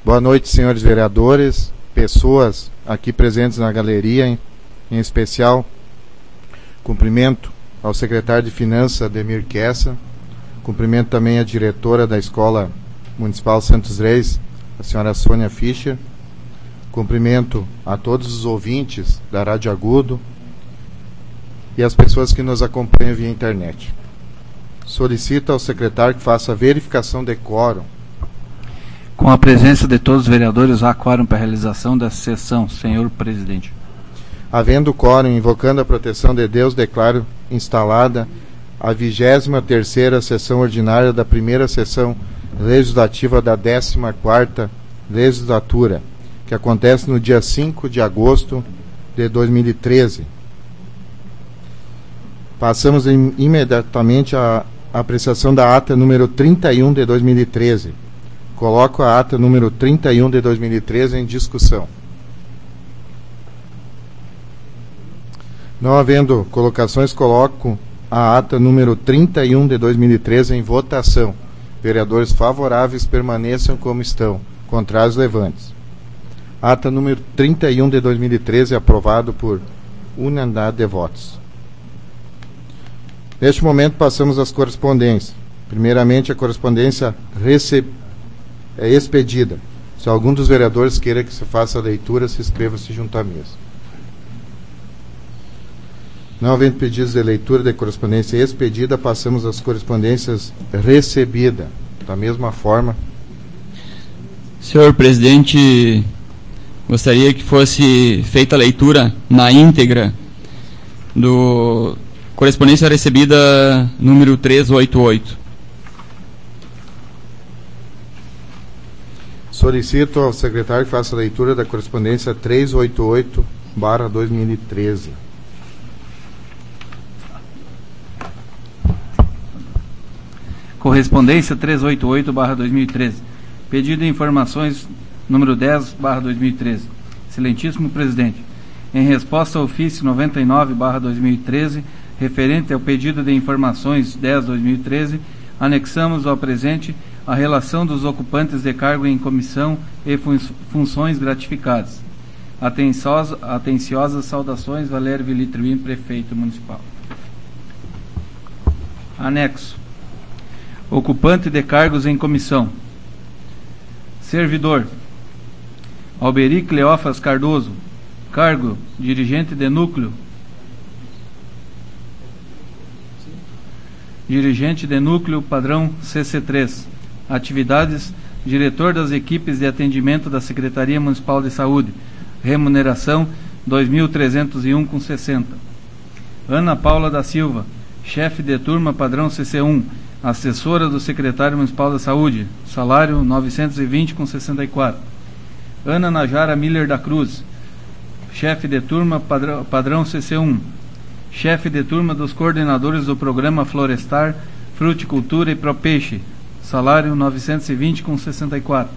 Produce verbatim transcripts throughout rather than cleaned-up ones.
Boa noite, senhores vereadores, pessoas aqui presentes na galeria, em, em especial, cumprimento ao secretário de Finanças, Ademir Kessa, cumprimento também a diretora da Escola Municipal Santos Reis, a senhora Sônia Fischer, cumprimento a todos os ouvintes da Rádio Agudo e as pessoas que nos acompanham via internet. Solicito ao secretário que faça a verificação de quórum. Com a presença de todos os vereadores, há quórum para a realização dessa sessão, senhor presidente. Havendo quórum, invocando a proteção de Deus, declaro instalada a vigésima terceira sessão ordinária da primeira sessão legislativa da décima quarta legislatura, que acontece no dia cinco de agosto de dois mil e treze. Passamos im- imediatamente à apreciação da ata número trinta e um de dois mil e treze. Coloco a ata número trinta e um de dois mil e treze em discussão. Não havendo colocações, coloco a ata número trinta e um de dois mil e treze em votação. Vereadores favoráveis permaneçam como estão. Contrários, levantes. Ata número trinta e um de dois mil e treze, aprovado por unanimidade de votos. Neste momento, passamos às correspondências. Primeiramente, a correspondência receb... é expedida. Se algum dos vereadores queira que se faça a leitura, se inscreva-se junto à mesa. Não havendo pedidos de leitura de correspondência expedida, passamos às correspondências recebidas. Da mesma forma. Senhor presidente, gostaria que fosse feita a leitura na íntegra do correspondência recebida número trezentos e oitenta e oito. Solicito ao secretário que faça a leitura da correspondência trezentos e oitenta e oito barra dois mil e treze. Correspondência trezentos e oitenta e oito barra dois mil e treze. Pedido de informações número dez barra dois mil e treze. Excelentíssimo presidente, em resposta ao ofício noventa e nove barra dois mil e treze, referente ao pedido de informações dez barra dois mil e treze, anexamos ao presente a relação dos ocupantes de cargo em comissão e fun- funções gratificadas. Atenciosa, atenciosas saudações, Valério Vilitrivim, prefeito municipal. Anexo. Ocupante de cargos em comissão. Servidor: Alberi Cleófas Cardoso. Cargo: dirigente de núcleo. Dirigente de núcleo padrão C C três. Atividades: diretor das equipes de atendimento da Secretaria Municipal de Saúde. Remuneração: dois mil trezentos e um vírgula sessenta. Ana Paula da Silva, chefe de turma padrão C C um, assessora do secretário municipal da Saúde, salário novecentos e vinte vírgula sessenta e quatro. Ana Najara Miller da Cruz, chefe de turma padrão, padrão C C um, chefe de turma dos coordenadores do programa Florestar, Fruticultura e Propeixe, salário novecentos e vinte vírgula sessenta e quatro.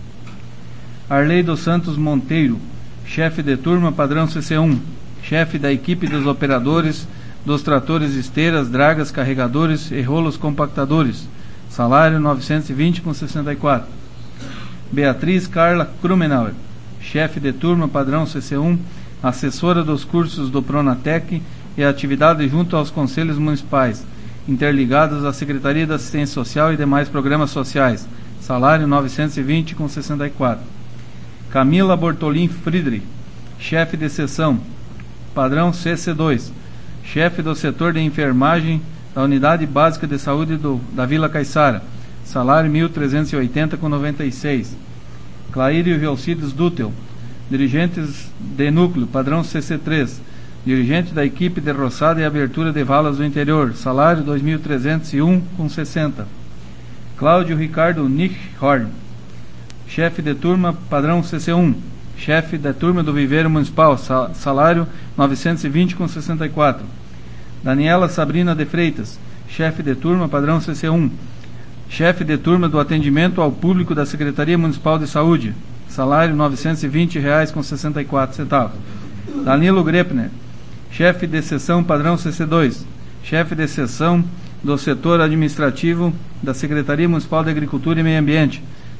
Arley dos Santos Monteiro, chefe de turma padrão C C um, chefe da equipe dos operadores dos tratores esteiras, dragas, carregadores e rolos compactadores, salário novecentos e vinte vírgula sessenta e quatro. Beatriz Carla Krumenauer, chefe de turma padrão C C um, assessora dos cursos do Pronatec e atividade junto aos conselhos municipais, interligados à Secretaria da Assistência Social e demais programas sociais, salário novecentos e vinte vírgula sessenta e quatro. Camila Bortolin Friedrich, chefe de seção, padrão C C dois, chefe do setor de enfermagem da Unidade Básica de Saúde do, da Vila Caiçara, salário mil trezentos e oitenta vírgula noventa e seis. Claírio Gelcides Dutel, dirigentes de núcleo, padrão C C três, dirigente da equipe de roçada e abertura de valas do interior, salário dois mil trezentos e um vírgula sessenta. Cláudio Ricardo Nichhorn, chefe de turma, padrão C C um, chefe da turma do Viveiro Municipal, salário novecentos e vinte vírgula sessenta e quatro. Daniela Sabrina de Freitas, chefe de turma, padrão C C um, chefe de turma do atendimento ao público da Secretaria Municipal de Saúde, salário novecentos e vinte reais com sessenta e quatro centavos. Danilo Grepner, chefe de seção, padrão C C dois, chefe de seção do setor administrativo da Secretaria Municipal de Agricultura e Meio Ambiente,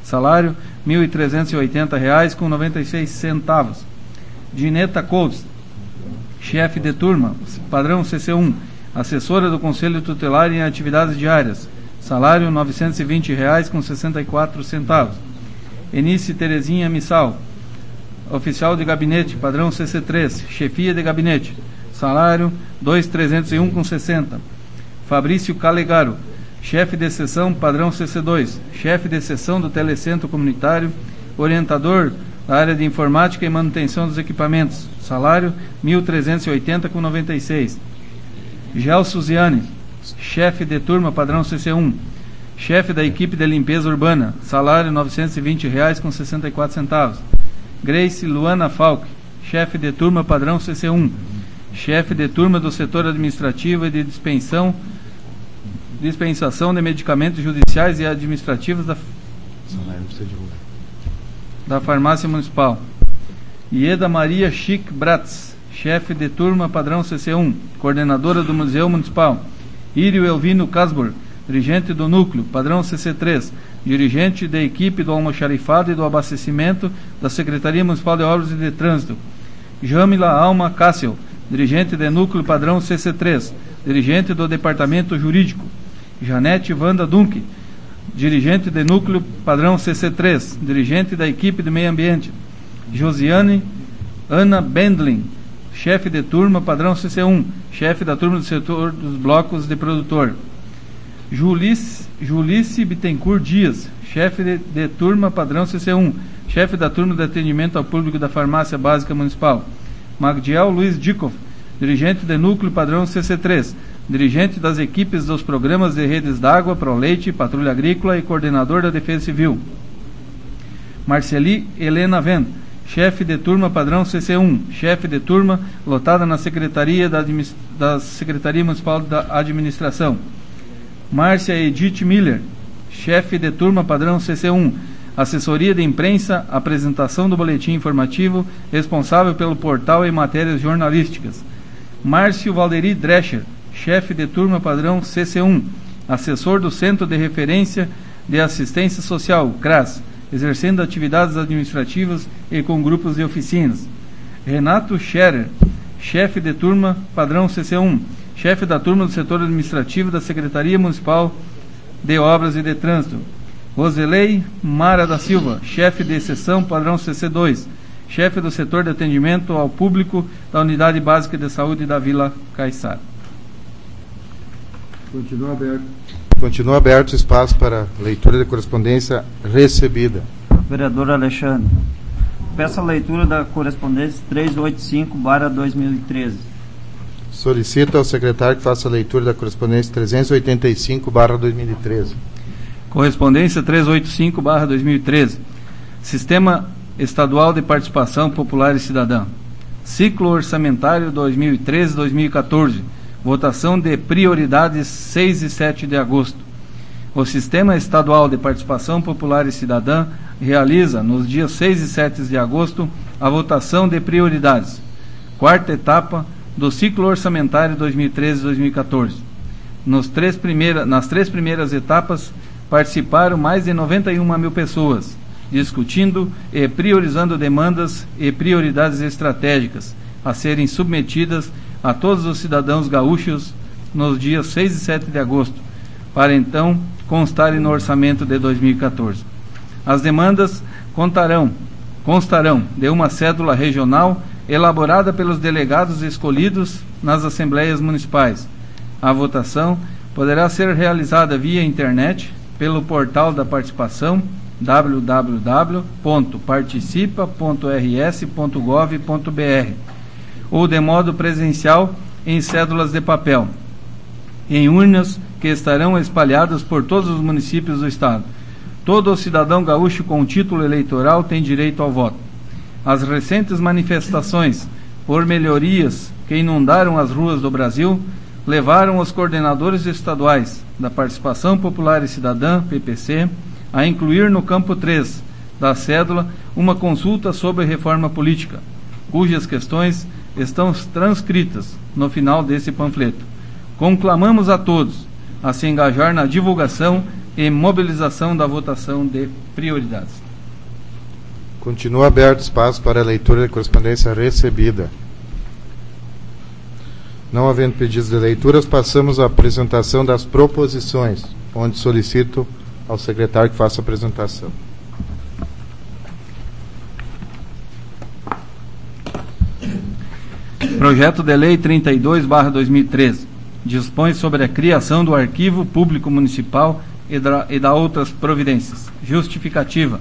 salário mil trezentos e oitenta reais com noventa e seis centavos. Gineta Coutos, chefe de turma, padrão C C um, assessora do Conselho Tutelar em atividades diárias, salário novecentos e vinte reais com sessenta e quatro centavos. Enice Terezinha Missal, oficial de gabinete, padrão C C três, chefia de gabinete, salário dois mil trezentos e um com sessenta. Fabrício Calegaro, chefe de seção, padrão C C dois, chefe de seção do Telecentro Comunitário, orientador da área de informática e manutenção dos equipamentos, salário mil trezentos e oitenta com noventa e seis. Gelson Ziane, chefe de turma, padrão C C um, chefe da equipe de limpeza urbana, salário novecentos e vinte reais com sessenta e quatro centavos. Grace Luana Falck, chefe de turma, padrão C C um, chefe de turma do setor administrativo e de dispensão, dispensação de medicamentos judiciais e administrativos da, da farmácia municipal. Ieda Maria Chic Bratz, chefe de turma, padrão C C um, coordenadora do Museu Municipal. Írio Elvino Casburg, dirigente do núcleo, padrão C C três, dirigente da equipe do almoxarifado e do abastecimento da Secretaria Municipal de Obras e de Trânsito. Jamila Alma Cássio, dirigente de núcleo, padrão C C três, dirigente do departamento jurídico. Janete Wanda Dunk, dirigente de núcleo, padrão C C três, dirigente da equipe de meio ambiente. Josiane Ana Bendlin, chefe de turma, padrão C C um, chefe da turma do setor dos blocos de produtor. Julice, Julice Bittencourt Dias, chefe de, de turma, padrão C C um, chefe da turma de atendimento ao público da farmácia básica municipal. Magdiel Luiz Dikoff, dirigente de núcleo, padrão C C três, dirigente das equipes dos programas de redes d'água, Proleite, Patrulha Agrícola e coordenador da Defesa Civil. Marceli Helena Venn, chefe de turma, padrão C C um, chefe de turma lotada na Secretaria da, Administ... da Secretaria Municipal da Administração. Márcia Edith Miller, chefe de turma, padrão C C um, assessoria de imprensa, apresentação do boletim informativo, responsável pelo portal e matérias jornalísticas. Márcio Valderi Drescher, chefe de turma, padrão C C um, assessor do Centro de Referência de Assistência Social, CRAS, exercendo atividades administrativas e com grupos de oficinas. Renato Scherer, chefe de turma, padrão C C um, chefe da turma do setor administrativo da Secretaria Municipal de Obras e de Trânsito. Roselei Mara da Silva, chefe de seção, padrão C C dois, chefe do setor de atendimento ao público da Unidade Básica de Saúde da Vila Caiçara. Continua aberto. Continua aberto o espaço para leitura de correspondência recebida. Vereador Alexandre, peço a leitura da correspondência trezentos e oitenta e cinco barra dois mil e treze. Solicito ao secretário que faça a leitura da correspondência trezentos e oitenta e cinco barra dois mil e treze. Correspondência trezentos e oitenta e cinco barra dois mil e treze. Sistema Estadual de Participação Popular e Cidadã. Ciclo Orçamentário dois mil e treze a dois mil e quatorze. Votação de prioridades seis e sete de agosto. O Sistema Estadual de Participação Popular e Cidadã realiza, nos dias seis e sete de agosto, a votação de prioridades. Quarta etapa do ciclo orçamentário dois mil e treze a dois mil e quatorze. Nos três primeira, nas três primeiras etapas, participaram mais de noventa e uma mil pessoas, discutindo e priorizando demandas e prioridades estratégicas a serem submetidas a todos os cidadãos gaúchos nos dias seis e sete de agosto, para então constarem no orçamento de dois mil e quatorze. As demandas contarão, constarão de uma cédula regional elaborada pelos delegados escolhidos nas assembleias municipais. A votação poderá ser realizada via internet pelo portal da participação w w w ponto participa ponto r s ponto gov ponto b r ou de modo presencial em cédulas de papel, em urnas que estarão espalhadas por todos os municípios do estado. Todo cidadão gaúcho com título eleitoral tem direito ao voto. As recentes manifestações por melhorias que inundaram as ruas do Brasil levaram os coordenadores estaduais da Participação Popular e Cidadã, P P C, a incluir no campo três da cédula uma consulta sobre reforma política, cujas questões estão transcritas no final desse panfleto. Conclamamos a todos a se engajar na divulgação e mobilização da votação de prioridades. Continua aberto espaço para a leitura da correspondência recebida. Não havendo pedidos de leituras, passamos à apresentação das proposições, onde solicito ao secretário que faça a apresentação. Projeto de Lei trinta e dois barra dois mil e treze dispõe sobre a criação do Arquivo Público Municipal e da, e da outras providências. Justificativa.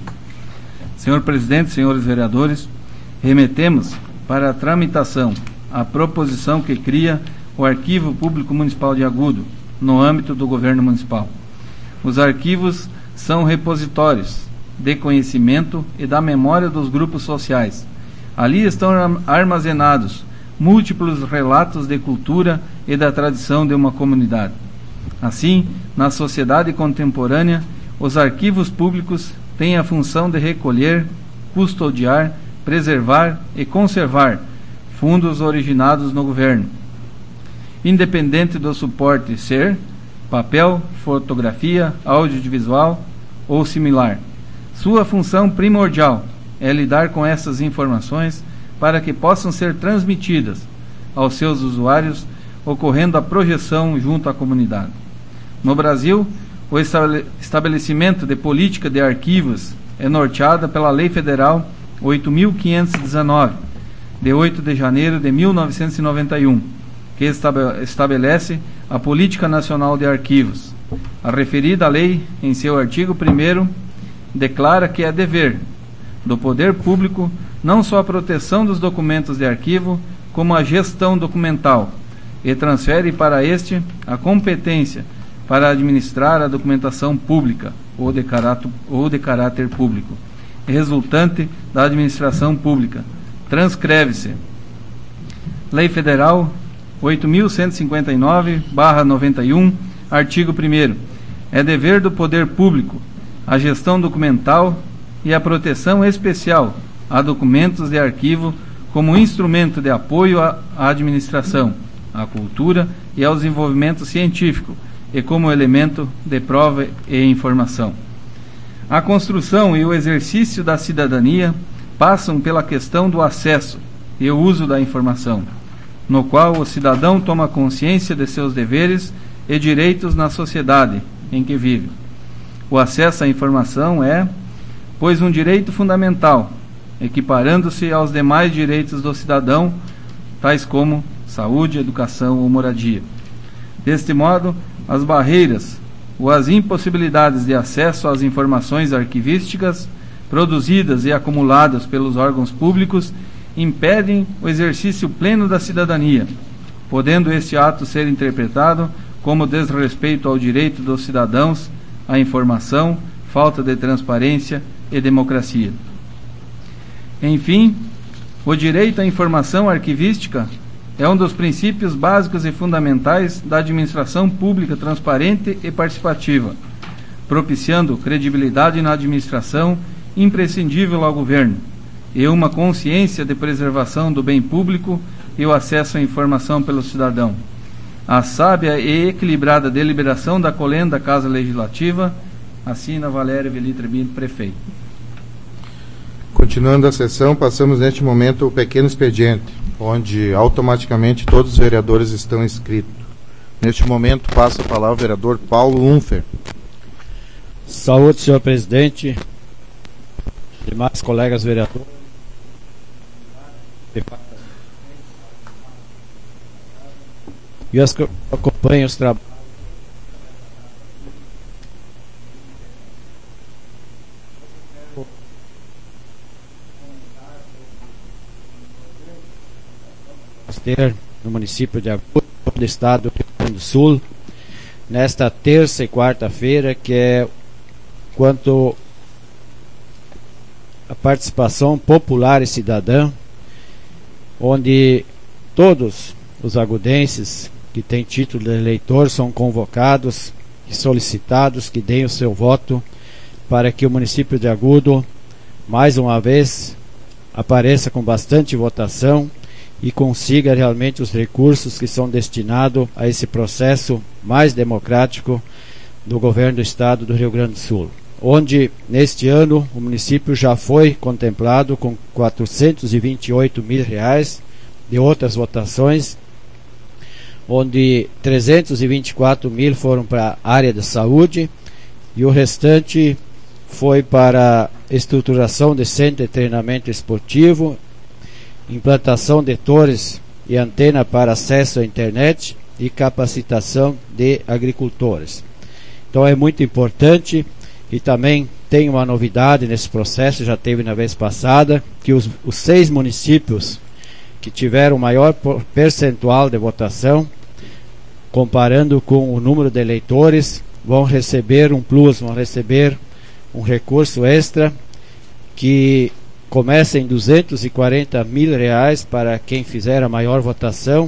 Senhor Presidente, senhores vereadores, remetemos para a tramitação a proposição que cria o Arquivo Público Municipal de Agudo, no âmbito do governo municipal. Os arquivos são repositórios de conhecimento e da memória dos grupos sociais. Ali estão armazenados múltiplos relatos de cultura e da tradição de uma comunidade. Assim, na sociedade contemporânea, os arquivos públicos têm a função de recolher, custodiar, preservar e conservar fundos originados no governo, independente do suporte ser papel, fotografia, audiovisual ou similar. Sua função primordial é lidar com essas informações para que possam ser transmitidas aos seus usuários, ocorrendo a projeção junto à comunidade. No Brasil, o estabelecimento de política de arquivos é norteada pela Lei Federal oito mil quinhentos e dezenove, de oito de janeiro de mil novecentos e noventa e um, que estabelece a Política Nacional de Arquivos. A referida lei, em seu artigo primeiro, declara que é dever do poder público não só a proteção dos documentos de arquivo, como a gestão documental, e transfere para este a competência para administrar a documentação pública ou de caráter, ou de caráter público, resultante da administração pública. Transcreve-se Lei Federal oito mil cento e cinquenta e nove barra noventa e um, artigo primeiro. É dever do poder público a gestão documental e a proteção especial a documentos de arquivo como instrumento de apoio à administração, à cultura e ao desenvolvimento científico, e como elemento de prova e informação. A construção e o exercício da cidadania passam pela questão do acesso e o uso da informação, no qual o cidadão toma consciência de seus deveres e direitos na sociedade em que vive. O acesso à informação é, pois, um direito fundamental, equiparando-se aos demais direitos do cidadão, tais como saúde, educação ou moradia. Deste modo, as barreiras ou as impossibilidades de acesso às informações arquivísticas produzidas e acumuladas pelos órgãos públicos impedem o exercício pleno da cidadania, podendo este ato ser interpretado como desrespeito ao direito dos cidadãos à informação, falta de transparência e democracia. Enfim, o direito à informação arquivística é um dos princípios básicos e fundamentais da administração pública transparente e participativa, propiciando credibilidade na administração imprescindível ao governo, e uma consciência de preservação do bem público e o acesso à informação pelo cidadão. A sábia e equilibrada deliberação da Colenda Casa Legislativa, assina Valério Velitra Binto, prefeito. Continuando a sessão, passamos neste momento ao pequeno expediente, onde automaticamente todos os vereadores estão inscritos. Neste momento, passa a palavra ao vereador Paulo Unfer. Saúde, senhor presidente, demais colegas vereadores. E os que acompanham os trabalhos. Ter no município de Agudo, do estado do Rio Grande do Sul, nesta terça e quarta-feira, que é quanto a participação popular e cidadã, onde todos os agudenses que têm título de eleitor são convocados e solicitados que deem o seu voto para que o município de Agudo, mais uma vez, apareça com bastante votação e consiga realmente os recursos que são destinados a esse processo mais democrático do governo do estado do Rio Grande do Sul, onde neste ano o município já foi contemplado com quatrocentos e vinte e oito mil reais de outras votações, onde trezentos e vinte e quatro mil foram para a área da saúde e o restante foi para estruturação de centro de treinamento esportivo, implantação de torres e antena para acesso à internet e capacitação de agricultores. Então é muito importante, e também tem uma novidade nesse processo, já teve na vez passada, que os, os seis municípios que tiveram maior percentual de votação, comparando com o número de eleitores, vão receber um plus, vão receber um recurso extra que começa em duzentos e quarenta mil reais para quem fizer a maior votação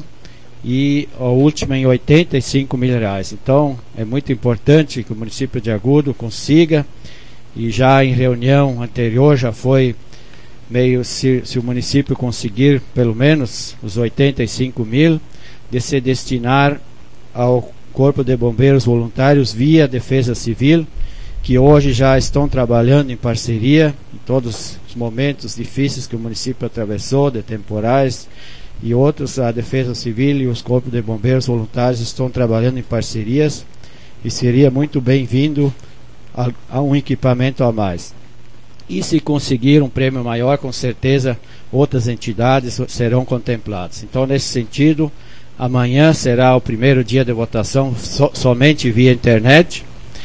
e a última em oitenta e cinco mil reais. Então é muito importante que o município de Agudo consiga, e já em reunião anterior já foi meio, se, se o município conseguir pelo menos os oitenta e cinco mil, de se destinar ao Corpo de Bombeiros Voluntários via Defesa Civil, que hoje já estão trabalhando em parceria em todos os momentos difíceis que o município atravessou, de temporais e outros. A Defesa Civil e os Corpos de Bombeiros Voluntários estão trabalhando em parcerias, e seria muito bem-vindo a, a um equipamento a mais. E se conseguir um prêmio maior, com certeza outras entidades serão contempladas. Então, nesse sentido, amanhã será o primeiro dia de votação so, somente via internet,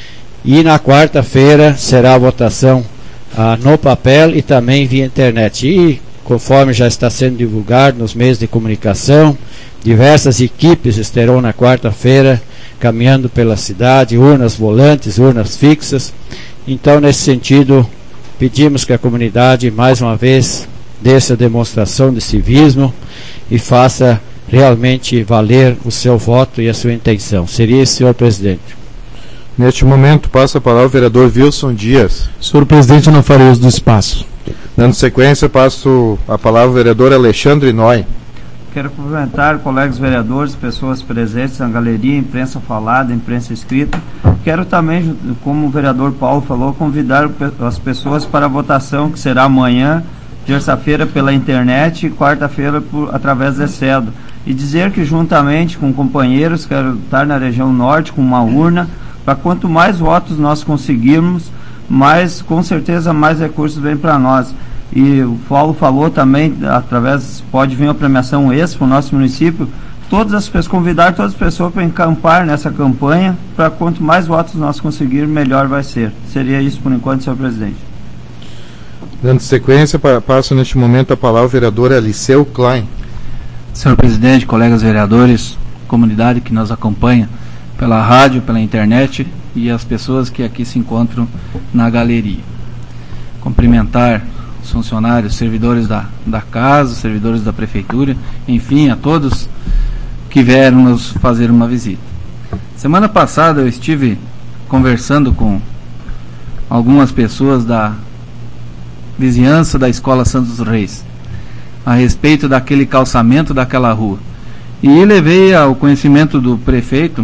e na quarta-feira será a votação ah, no papel e também via internet. E conforme já está sendo divulgado nos meios de comunicação, diversas equipes estarão na quarta-feira caminhando pela cidade, urnas volantes, urnas fixas. Então, nesse sentido, pedimos que a comunidade mais uma vez dê essa demonstração de civismo e faça realmente valer o seu voto e a sua intenção. Seria isso, senhor presidente. Neste momento, passa a palavra o vereador Wilson Dias. Senhor presidente, eu não farei uso do espaço. Dando sequência, passo a palavra ao vereador Alexandre Noy. Quero cumprimentar colegas vereadores, pessoas presentes na galeria, imprensa falada, imprensa escrita. Quero também, como o vereador Paulo falou, convidar as pessoas para a votação, que será amanhã, terça-feira pela internet e quarta-feira através da cedo. E dizer que juntamente com companheiros, quero estar na região norte com uma urna, para quanto mais votos nós conseguirmos, mais, com certeza, mais recursos vêm para nós. E o Paulo falou também, através, pode vir a premiação extra para o nosso município, todas as pessoas, convidar todas as pessoas para encampar nessa campanha, para quanto mais votos nós conseguirmos, melhor vai ser. Seria isso por enquanto, senhor presidente. Dando sequência, passo neste momento a palavra ao vereador Eliseu Klein. Senhor presidente, colegas vereadores, comunidade que nos acompanha pela rádio, pela internet e as pessoas que aqui se encontram na galeria. Cumprimentar os funcionários, servidores da, da casa, servidores da prefeitura, enfim, a todos que vieram nos fazer uma visita. Semana passada eu estive conversando com algumas pessoas da vizinhança da Escola Santos Reis a respeito daquele calçamento daquela rua, e levei ao conhecimento do prefeito,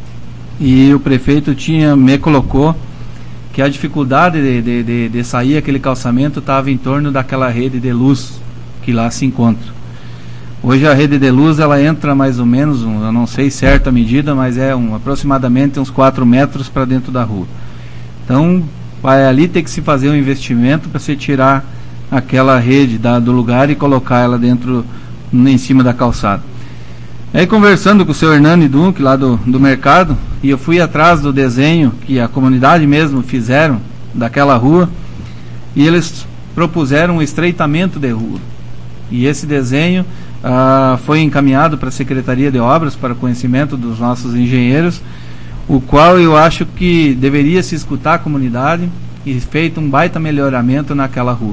e o prefeito tinha, me colocou que a dificuldade de, de, de, de sair aquele calçamento estava em torno daquela rede de luz que lá se encontra. Hoje a rede de luz ela entra mais ou menos, um, eu não sei certa medida, mas é um, aproximadamente uns quatro metros para dentro da rua. Então vai ali ter que se fazer um investimento para se tirar aquela rede da, do lugar e colocar ela dentro, em cima da calçada. Aí, conversando com o seu Hernani Dunque lá do, do mercado, e eu fui atrás do desenho que a comunidade mesmo fizeram daquela rua, e eles propuseram um estreitamento de rua, e esse desenho ah, foi encaminhado para a Secretaria de Obras, para conhecimento dos nossos engenheiros, o qual eu acho que deveria se escutar a comunidade e feito um baita melhoramento naquela rua.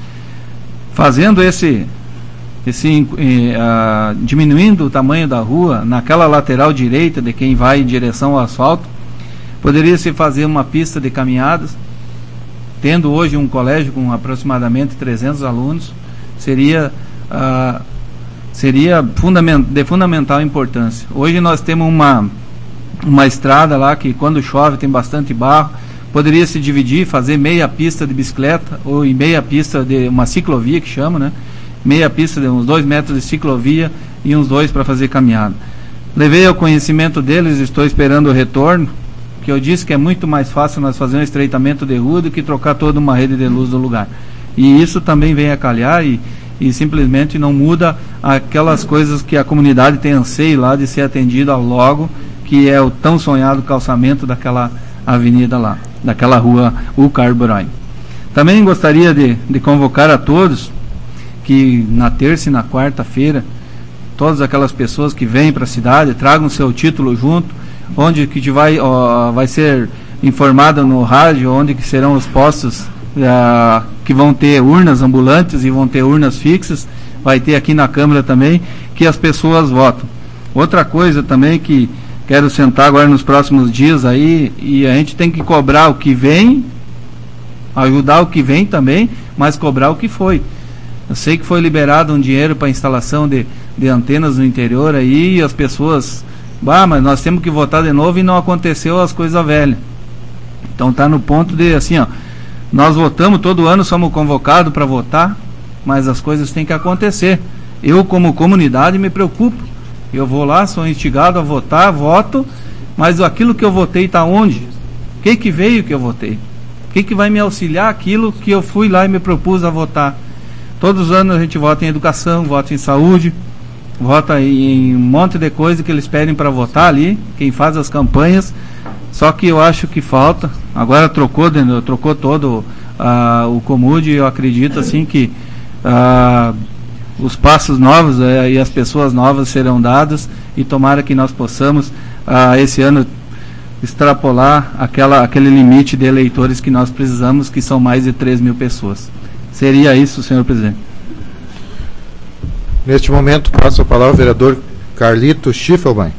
Fazendo esse Esse, uh, diminuindo o tamanho da rua, naquela lateral direita de quem vai em direção ao asfalto, poderia-se fazer uma pista de caminhadas, tendo hoje um colégio com aproximadamente trezentos alunos, seria, uh, seria fundament, de fundamental importância. Hoje nós temos uma, uma estrada lá que quando chove tem bastante barro, poderia se dividir, fazer meia pista de bicicleta ou em meia pista de uma ciclovia que chama, né? Meia pista de uns dois metros de ciclovia e uns dois para fazer caminhada. Levei ao conhecimento deles, estou esperando o retorno, que eu disse que é muito mais fácil nós fazer um estreitamento de rua do que trocar toda uma rede de luz do lugar. E isso também vem a calhar e, e simplesmente não muda aquelas coisas que a comunidade tem anseio lá de ser atendida logo, que é o tão sonhado calçamento daquela avenida lá, daquela rua U Carburai. Também gostaria de, de convocar a todos que na terça e na quarta-feira, todas aquelas pessoas que vêm para a cidade, tragam seu título junto, onde que vai, ó, vai ser informado no rádio, onde que serão os postos uh, que vão ter urnas ambulantes e vão ter urnas fixas, vai ter aqui na Câmara também, que as pessoas votam. Outra coisa também que quero sentar agora nos próximos dias aí, e a gente tem que cobrar o que vem, ajudar o que vem também, mas cobrar o que foi. Eu sei que foi liberado um dinheiro para instalação de, de antenas no interior aí, e as pessoas, bah, mas nós temos que votar de novo e não aconteceu as coisas velhas. Então tá no ponto de, assim, ó, nós votamos todo ano, somos convocados para votar, mas as coisas têm que acontecer. Eu, como comunidade, me preocupo. Eu vou lá, sou instigado a votar, voto, mas aquilo que eu votei está onde? O que que veio que eu votei? O que que vai me auxiliar aquilo que eu fui lá e me propus a votar? Todos os anos a gente vota em educação, vota em saúde, vota em um monte de coisa que eles pedem para votar ali, quem faz as campanhas. Só que eu acho que falta, agora trocou, trocou todo uh, o Comude, eu acredito assim que uh, os passos novos uh, e as pessoas novas serão dadas, e tomara que nós possamos uh, esse ano extrapolar aquela, aquele limite de eleitores que nós precisamos, que são mais de três mil pessoas. Seria isso, senhor presidente. Neste momento, passo a palavra ao vereador Carlito Schiffelbein.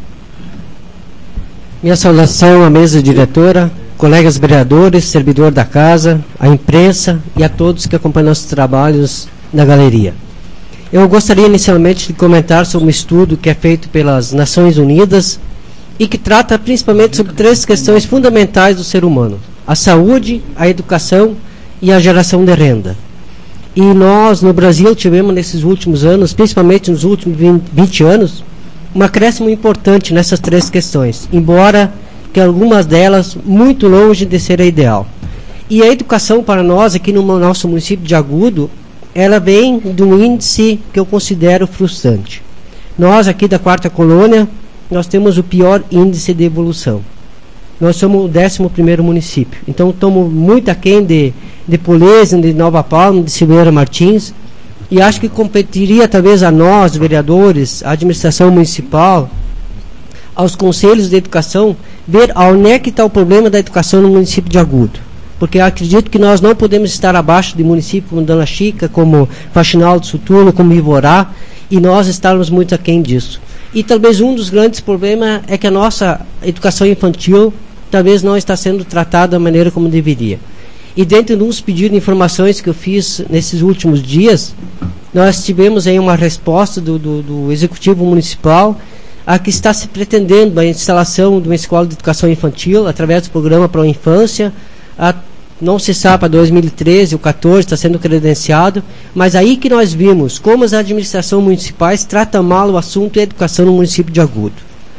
Minha saudação à mesa diretora, colegas vereadores, servidor da casa, à imprensa e a todos que acompanham nossos trabalhos na galeria. Eu gostaria inicialmente de comentar sobre um estudo que é feito pelas Nações Unidas e que trata principalmente sobre três questões fundamentais do ser humano: a saúde, a educação e a geração de renda. E nós, no Brasil, tivemos nesses últimos anos, principalmente nos últimos vinte anos, um acréscimo importante nessas três questões, embora que algumas delas muito longe de ser a ideal. E a educação para nós, aqui no nosso município de Agudo, ela vem de um índice que eu considero frustrante. Nós, aqui da quarta colônia, nós temos o pior índice de evolução. Nós somos o décimo primeiro município. Então, estamos muito aquém de, de Polese, de Nova Palma, de Silveira Martins. E acho que competiria talvez a nós, vereadores, a administração municipal, aos conselhos de educação, ver onde é que está o problema da educação no município de Agudo. Porque eu acredito que nós não podemos estar abaixo de municípios como Dona Chica, como Faxinal do Suturno, como Ivorá, e nós estarmos muito aquém disso. E talvez um dos grandes problemas é que a nossa educação infantil talvez não está sendo tratada da maneira como deveria. E dentro de uns pedidos de informações que eu fiz nesses últimos dias, nós tivemos aí uma resposta do, do, do Executivo Municipal a que está se pretendendo a instalação de uma escola de educação infantil através do programa Pro Infância. A, não se sabe, para dois mil e treze ou quatorze está sendo credenciado, mas aí que nós vimos como as administrações municipais tratam mal o assunto da educação no município de Agudo.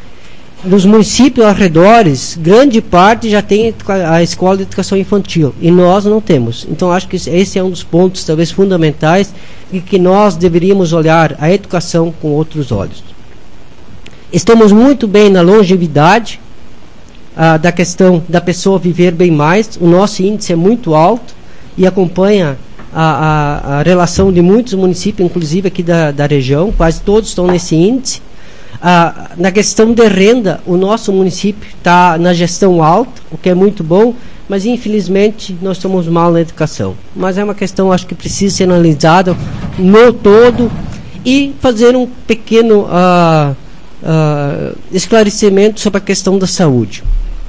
Nos municípios arredores, grande parte já tem a escola de educação infantil, e nós não temos. Então, acho que esse é um dos pontos, talvez, fundamentais, e que nós deveríamos olhar a educação com outros olhos. Estamos muito bem na longevidade, ah, da questão da pessoa viver bem mais. O nosso índice é muito alto, e acompanha a, a, a relação de muitos municípios, inclusive aqui da, da região, quase todos estão nesse índice. Ah, na questão de renda, o nosso município está na gestão alta, o que é muito bom, mas infelizmente nós estamos mal na educação. Mas é uma questão, acho que precisa ser analisada no todo e fazer um pequeno ah, ah, esclarecimento sobre a questão da saúde.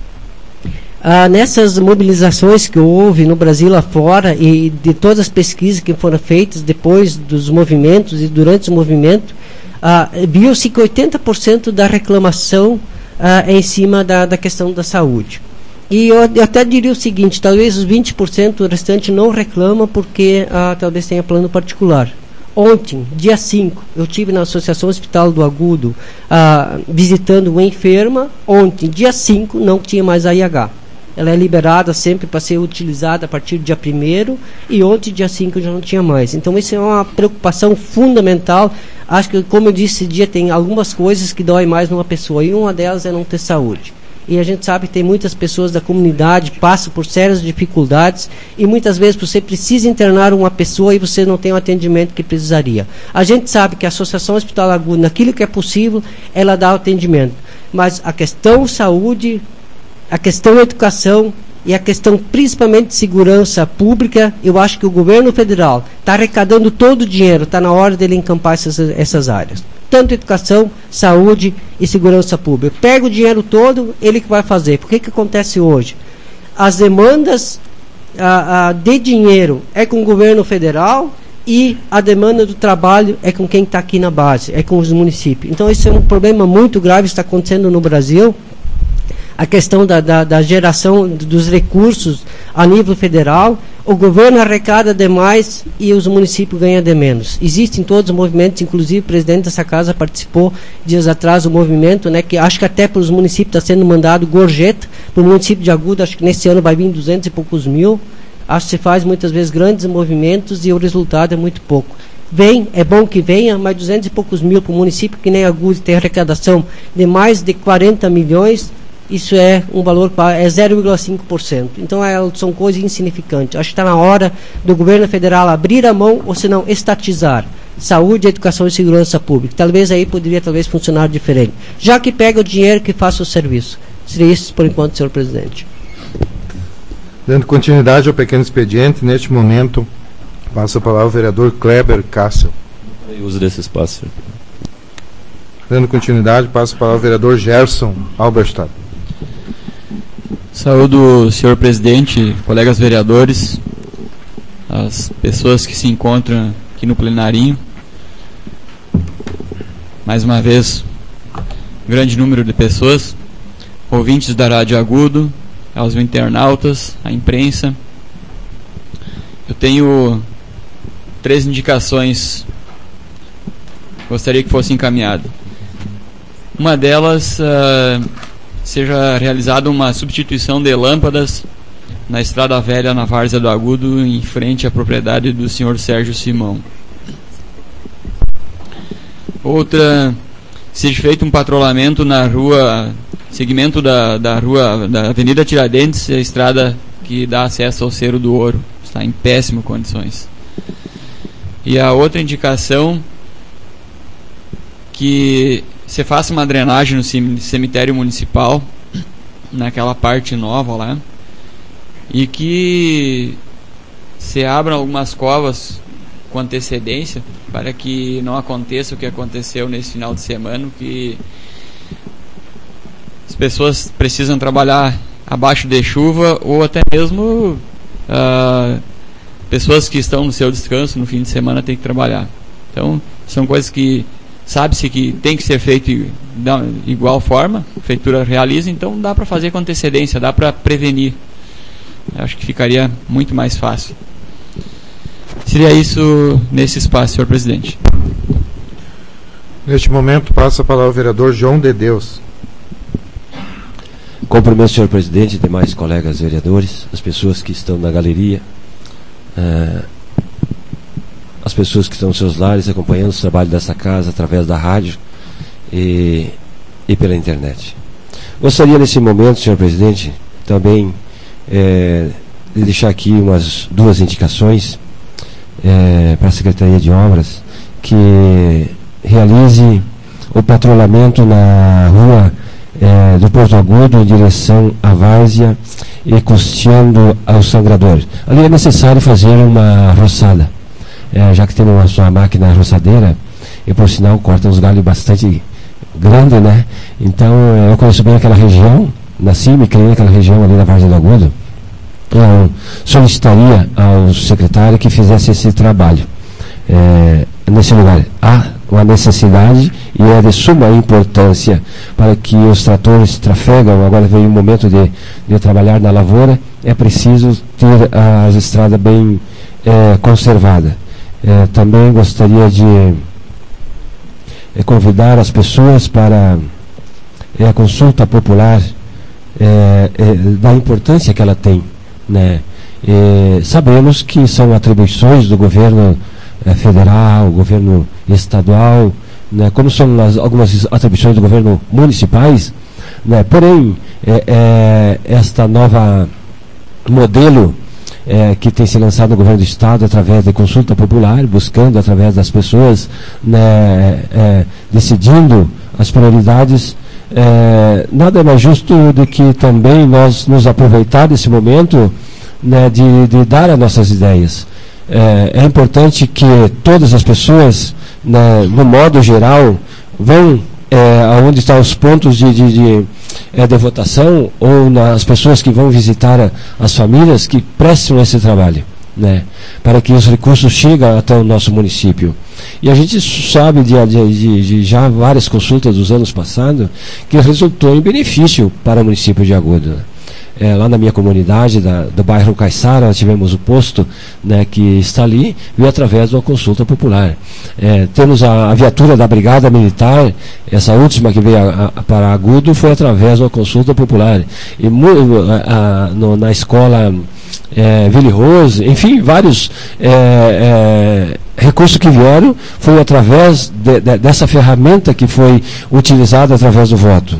Ah, nessas mobilizações que houve no Brasil afora e de todas as pesquisas que foram feitas depois dos movimentos e durante o movimento, Ah, viu-se que oitenta por cento da reclamação ah, em cima da, da questão da saúde. E eu, eu até diria o seguinte, talvez os vinte por cento restante não reclama porque ah, talvez tenha plano particular. Ontem, dia cinco, eu estive na Associação Hospital do Agudo ah, visitando uma enferma. Ontem, dia cinco, não tinha mais a I H. Ela é liberada sempre para ser utilizada a partir do dia primeiro e ontem, dia cinco, já não tinha mais. Então, isso é uma preocupação fundamental. Acho que, como eu disse esse dia, tem algumas coisas que doem mais numa pessoa e uma delas é não ter saúde. E a gente sabe que tem muitas pessoas da comunidade que passam por sérias dificuldades e muitas vezes você precisa internar uma pessoa e você não tem o atendimento que precisaria. A gente sabe que a Associação Hospital Agudo, naquilo que é possível, ela dá o atendimento. Mas a questão saúde, a questão educação e a questão principalmente de segurança pública, eu acho que o governo federal está arrecadando todo o dinheiro, está na hora dele encampar essas, essas áreas. Tanto educação, saúde e segurança pública. Pega o dinheiro todo, ele que vai fazer. Por que que acontece hoje? As demandas ah, ah, de dinheiro é com o governo federal e a demanda do trabalho é com quem está aqui na base, é com os municípios. Então, esse é um problema muito grave que está acontecendo no Brasil. A questão da, da, da geração dos recursos a nível federal, o governo arrecada demais e os municípios ganham de menos. Existem todos os movimentos, inclusive o presidente dessa casa participou dias atrás do movimento, né, que acho que até para os municípios está sendo mandado gorjeta, para o município de Agudo, acho que nesse ano vai vir duzentos e poucos mil. Acho que se faz muitas vezes grandes movimentos e o resultado é muito pouco. Vem, é bom que venha, mas duzentos e poucos mil para o município que nem Agudo tem arrecadação de mais de quarenta milhões, isso é um valor, é zero vírgula cinco por cento. Então é, são coisas insignificantes. Acho que está na hora do governo federal abrir a mão, ou se não, estatizar saúde, educação e segurança pública. Talvez aí poderia talvez funcionar diferente. Já que pega o dinheiro, que faça o serviço. Seria isso por enquanto, senhor presidente. Dando continuidade ao pequeno expediente, neste momento, passa a palavra ao vereador Kleber Kassel. Eu uso desse espaço. Dando continuidade, passa a palavra ao vereador Gerson Alberstadt. Saúdo, senhor presidente, colegas vereadores, as pessoas que se encontram aqui no plenarinho. Mais uma vez, grande número de pessoas, ouvintes da Rádio Agudo, aos internautas, à imprensa. Eu tenho três indicações que gostaria que fosse encaminhada. Uma delas, uh, seja realizada uma substituição de lâmpadas na Estrada Velha, na Várzea do Agudo, em frente à propriedade do senhor Sérgio Simão. Outra, seja feito um patrulhamento na rua, segmento da, da rua, da Avenida Tiradentes, a estrada que dá acesso ao Cerro do Ouro, está em péssimas condições. E a outra indicação, que você faça uma drenagem no cemitério municipal, naquela parte nova lá, e que se abram algumas covas com antecedência, para que não aconteça o que aconteceu nesse final de semana, que as pessoas precisam trabalhar abaixo de chuva, ou até mesmo uh, pessoas que estão no seu descanso no fim de semana têm que trabalhar. Então, são coisas que sabe-se que tem que ser feito da igual forma, a prefeitura realiza, então dá para fazer com antecedência, dá para prevenir. Eu acho que ficaria muito mais fácil. Seria isso nesse espaço, senhor presidente. Neste momento, passa a palavra ao vereador João de Deus. Cumprimento, senhor presidente, e demais colegas vereadores, as pessoas que estão na galeria, uh, as pessoas que estão nos seus lares acompanhando o trabalho dessa casa através da rádio e, e pela internet. Gostaria nesse momento, senhor presidente, também é, de deixar aqui umas duas indicações é, para a Secretaria de Obras, que realize o patrulhamento na rua é, do Porto Agudo em direção à Várzea e custeando ao sangrador. Ali é necessário fazer uma roçada. É, já que tem uma sua máquina roçadeira, e por sinal corta uns galhos bastante grandes, né? Então, eu conheço bem aquela região, nasci e me criei naquela região ali da Várzea do Agudo. Eu solicitaria ao secretário que fizesse esse trabalho. É, nesse lugar há uma necessidade e é de suma importância para que os tratores trafegam. Agora vem o momento de, de trabalhar na lavoura, é preciso ter as estradas bem é, conservadas. É, também gostaria de é, convidar as pessoas para é, a consulta popular, é, é, da importância que ela tem, né? É, sabemos que são atribuições do governo é, federal, governo estadual, né? Como são as, algumas atribuições do governo municipais, né? Porém, é, é, esta nova modelo É, que tem se lançado no governo do estado através de consulta popular, buscando através das pessoas, né, é, decidindo as prioridades, é, nada mais justo do que também nós nos aproveitar desse momento, né, de, de dar as nossas ideias. É, é importante que todas as pessoas, né, no modo geral, vão é, aonde estão os pontos de, de, de É, de votação, ou nas pessoas que vão visitar a, as famílias, que prestem esse trabalho, né, para que os recursos cheguem até o nosso município. E a gente sabe de, de, de já várias consultas dos anos passados que resultou em benefício para o município de Agudo. É, lá na minha comunidade, da, do bairro Caiçara, nós tivemos o posto, né, que está ali, veio através de uma consulta popular. É, temos a, a viatura da Brigada Militar, essa última que veio a, a, para Agudo, foi através de uma consulta popular. E a, a, no, na escola é, Ville Rose, enfim, vários é, é, recursos que vieram, foi através de, de, dessa ferramenta que foi utilizada através do voto.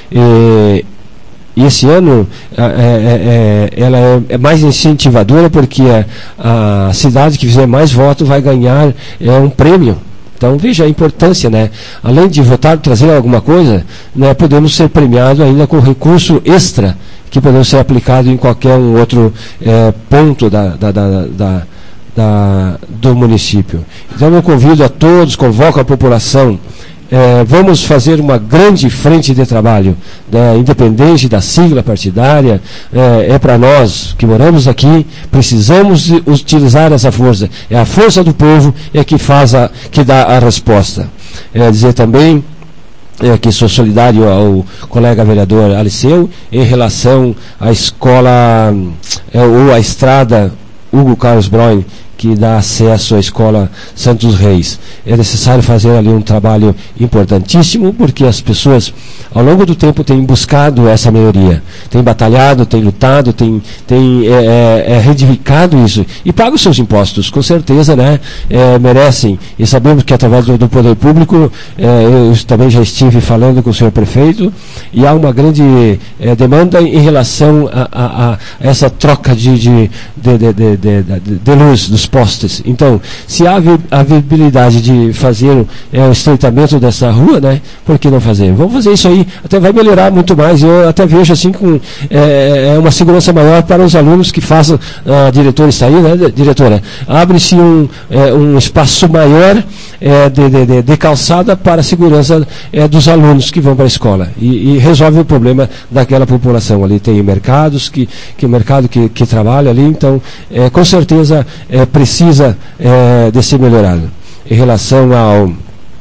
E, E esse ano é, é, é, ela é, é mais incentivadora, porque a, a cidade que fizer mais votos vai ganhar é, um prêmio. Então veja a importância, né? Além de votar, trazer alguma coisa, né, podemos ser premiados ainda com recurso extra, que podemos ser aplicado em qualquer um outro é, ponto da, da, da, da, da, do município. Então eu convido a todos, convoco a população. É, vamos fazer uma grande frente de trabalho, né, independente da sigla partidária. É, é para nós que moramos aqui, precisamos utilizar essa força. É a força do povo é que faz a, que dá a resposta. É dizer também é, que sou solidário ao colega vereador Aliceu em relação à escola é, ou à estrada Hugo Carlos Brown, que dá acesso à escola Santos Reis. É necessário fazer ali um trabalho importantíssimo, porque as pessoas ao longo do tempo têm buscado essa melhoria, têm batalhado, têm lutado, têm, têm é, é, é, reivindicado isso e pagam os seus impostos, com certeza, né, é, merecem. E sabemos que através do, do poder público, é, eu também já estive falando com o senhor prefeito, e há uma grande é, demanda em relação a, a, a essa troca de, de, de, de, de, de, de, de luz dos postes. Então, se há a viabilidade de fazer é, o estreitamento dessa rua, né, por que não fazer? Vamos fazer isso aí, até vai melhorar muito mais. Eu até vejo assim com é, uma segurança maior para os alunos que façam a diretora sair, né, diretora? Abre-se um, é, um espaço maior é, de, de, de calçada para a segurança é, dos alunos que vão para a escola, e, e resolve o problema daquela população. Ali tem mercados, que, que mercado que, que trabalha ali, então é, com certeza é, precisa é, de ser melhorado. Em relação ao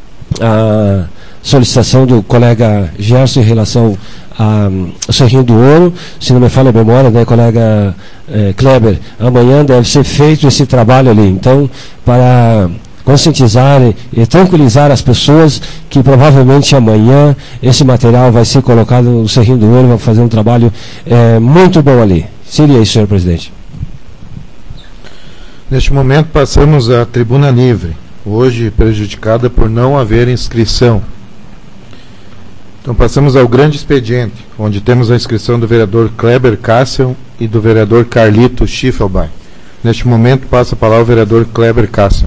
a solicitação do colega Gerson em relação ao Serrinho do Ouro, se não me falha a memória, né, colega é, Kleber, amanhã deve ser feito esse trabalho ali. Então, para conscientizar e, e tranquilizar as pessoas que provavelmente amanhã esse material vai ser colocado no Serrinho do Ouro, vai fazer um trabalho é, muito bom ali. Seria isso, senhor presidente. Neste momento passamos à tribuna livre, hoje prejudicada por não haver inscrição. Então passamos ao grande expediente, onde temos a inscrição do vereador Kleber Cássio e do vereador Carlito Schiffelbein. Neste momento passa a palavra o vereador Kleber Cássio.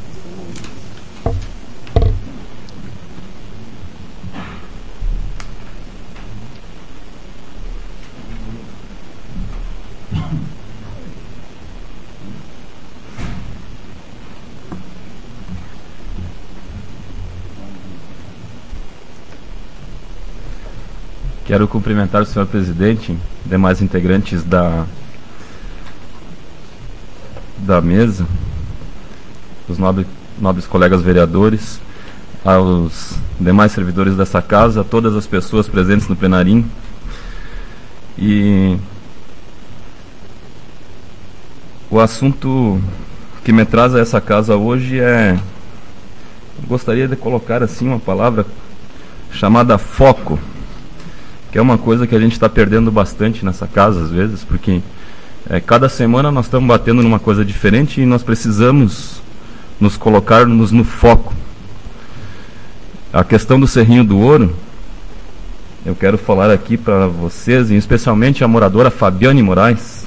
Quero cumprimentar o senhor presidente, demais integrantes da, da mesa, os nobres, nobres colegas vereadores, aos demais servidores dessa casa, a todas as pessoas presentes no plenarinho. E o assunto que me traz a essa casa hoje é, gostaria de colocar assim uma palavra chamada foco, que é uma coisa que a gente está perdendo bastante nessa casa às vezes, porque é, cada semana nós estamos batendo numa coisa diferente e nós precisamos nos colocarmos no foco. A questão do Cerrinho do Ouro, eu quero falar aqui para vocês, e especialmente a moradora Fabiane Moraes.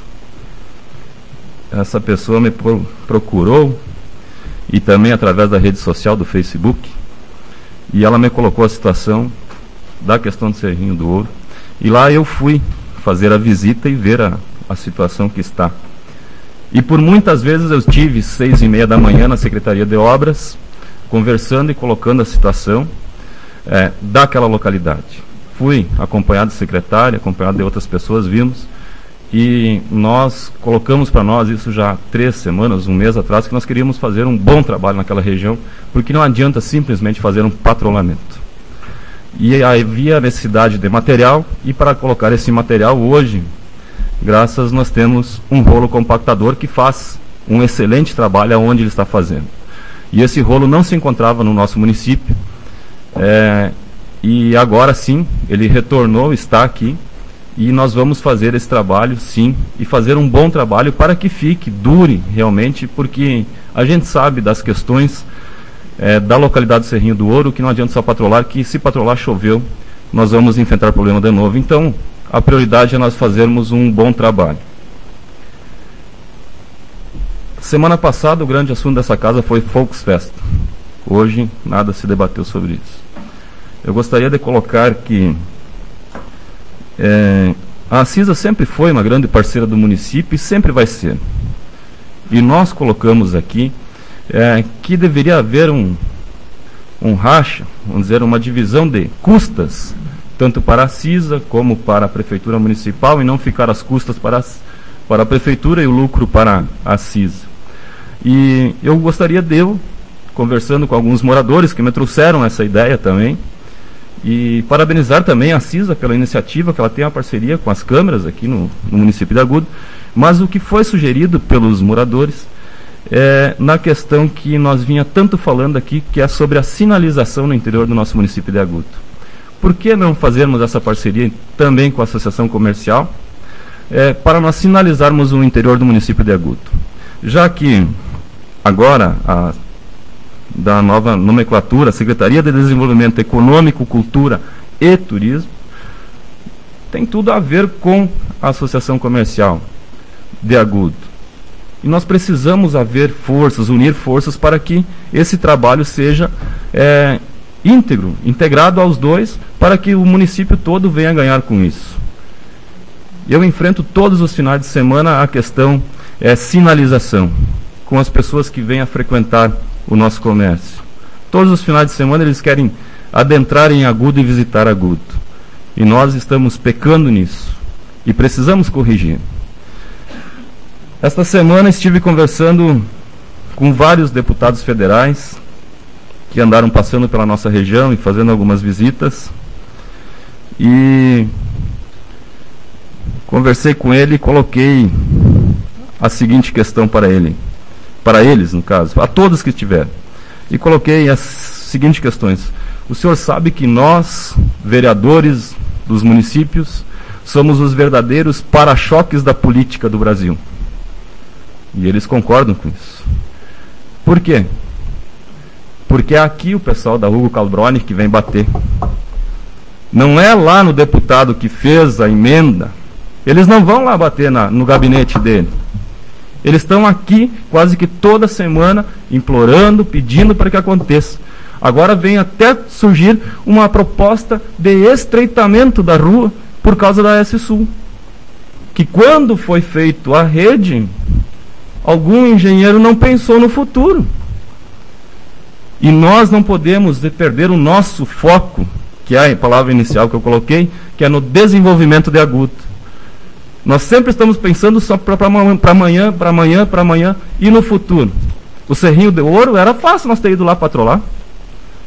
Essa pessoa me pro, procurou, e também através da rede social do Facebook, e ela me colocou a situação da questão do Cerrinho do Ouro, e lá eu fui fazer a visita e ver a, a situação que está. E por muitas vezes eu estive seis e meia da manhã na Secretaria de Obras, conversando e colocando a situação é, daquela localidade. Fui acompanhado do secretário, acompanhado de outras pessoas, vimos, e nós colocamos para nós, isso já há três semanas, um mês atrás, que nós queríamos fazer um bom trabalho naquela região, porque não adianta simplesmente fazer um patrulhamento. E havia necessidade de material, e para colocar esse material hoje, graças, nós temos um rolo compactador que faz um excelente trabalho aonde ele está fazendo. E esse rolo não se encontrava no nosso município, é, e agora sim, ele retornou, está aqui, e nós vamos fazer esse trabalho sim, e fazer um bom trabalho para que fique, dure realmente, porque a gente sabe das questões é, da localidade do Cerrinho do Ouro, que não adianta só patrolar, que se patrolar choveu, nós vamos enfrentar problema de novo. Então, a prioridade é nós fazermos um bom trabalho. Semana passada, o grande assunto dessa casa foi Volksfest. Hoje, nada se debateu sobre isso. Eu gostaria de colocar que é, a CISA sempre foi uma grande parceira do município e sempre vai ser. E nós colocamos aqui é, que deveria haver um, um racha, vamos dizer, uma divisão de custas, tanto para a CISA como para a Prefeitura Municipal, e não ficar as custas para a, para a Prefeitura e o lucro para a CISA. E eu gostaria de, eu, conversando com alguns moradores que me trouxeram essa ideia também, e parabenizar também a CISA pela iniciativa, que ela tem a parceria com as câmeras aqui no, no município de Agudo, mas o que foi sugerido pelos moradores é na questão que nós vinha tanto falando aqui, que é sobre a sinalização no interior do nosso município de Agudo. Por que não fazermos essa parceria também com a Associação Comercial, é, para nós sinalizarmos o interior do município de Agudo? Já que agora a da nova nomenclatura, Secretaria de Desenvolvimento Econômico, Cultura e Turismo, tem tudo a ver com a Associação Comercial de Agudo. E nós precisamos haver forças, unir forças para que esse trabalho seja é, íntegro, integrado aos dois, para que o município todo venha ganhar com isso. Eu enfrento todos os finais de semana a questão é, sinalização, com as pessoas que vêm a frequentar o nosso comércio. Todos os finais de semana eles querem adentrar em Agudo e visitar Agudo. E nós estamos pecando nisso. E precisamos corrigir. Esta semana estive conversando com vários deputados federais que andaram passando pela nossa região e fazendo algumas visitas. E conversei com ele e coloquei a seguinte questão para ele. Para eles, no caso, a todos que estiveram. E coloquei as seguintes questões. O senhor sabe que nós, vereadores dos municípios, somos os verdadeiros para-choques da política do Brasil. E eles concordam com isso. Por quê? Porque é aqui o pessoal da Hugo Calbroni que vem bater. Não é lá no deputado que fez a emenda. Eles não vão lá bater na, no gabinete dele. Eles estão aqui quase que toda semana implorando, pedindo para que aconteça. Agora vem até surgir uma proposta de estreitamento da rua por causa da S Sul. Que quando foi feito a rede, algum engenheiro não pensou no futuro. E nós não podemos perder o nosso foco, que é a palavra inicial que eu coloquei, que é no desenvolvimento de Agudo. Nós sempre estamos pensando só para amanhã, para amanhã, para amanhã, para amanhã e no futuro. O Cerrinho de Ouro era fácil nós ter ido lá patrolar.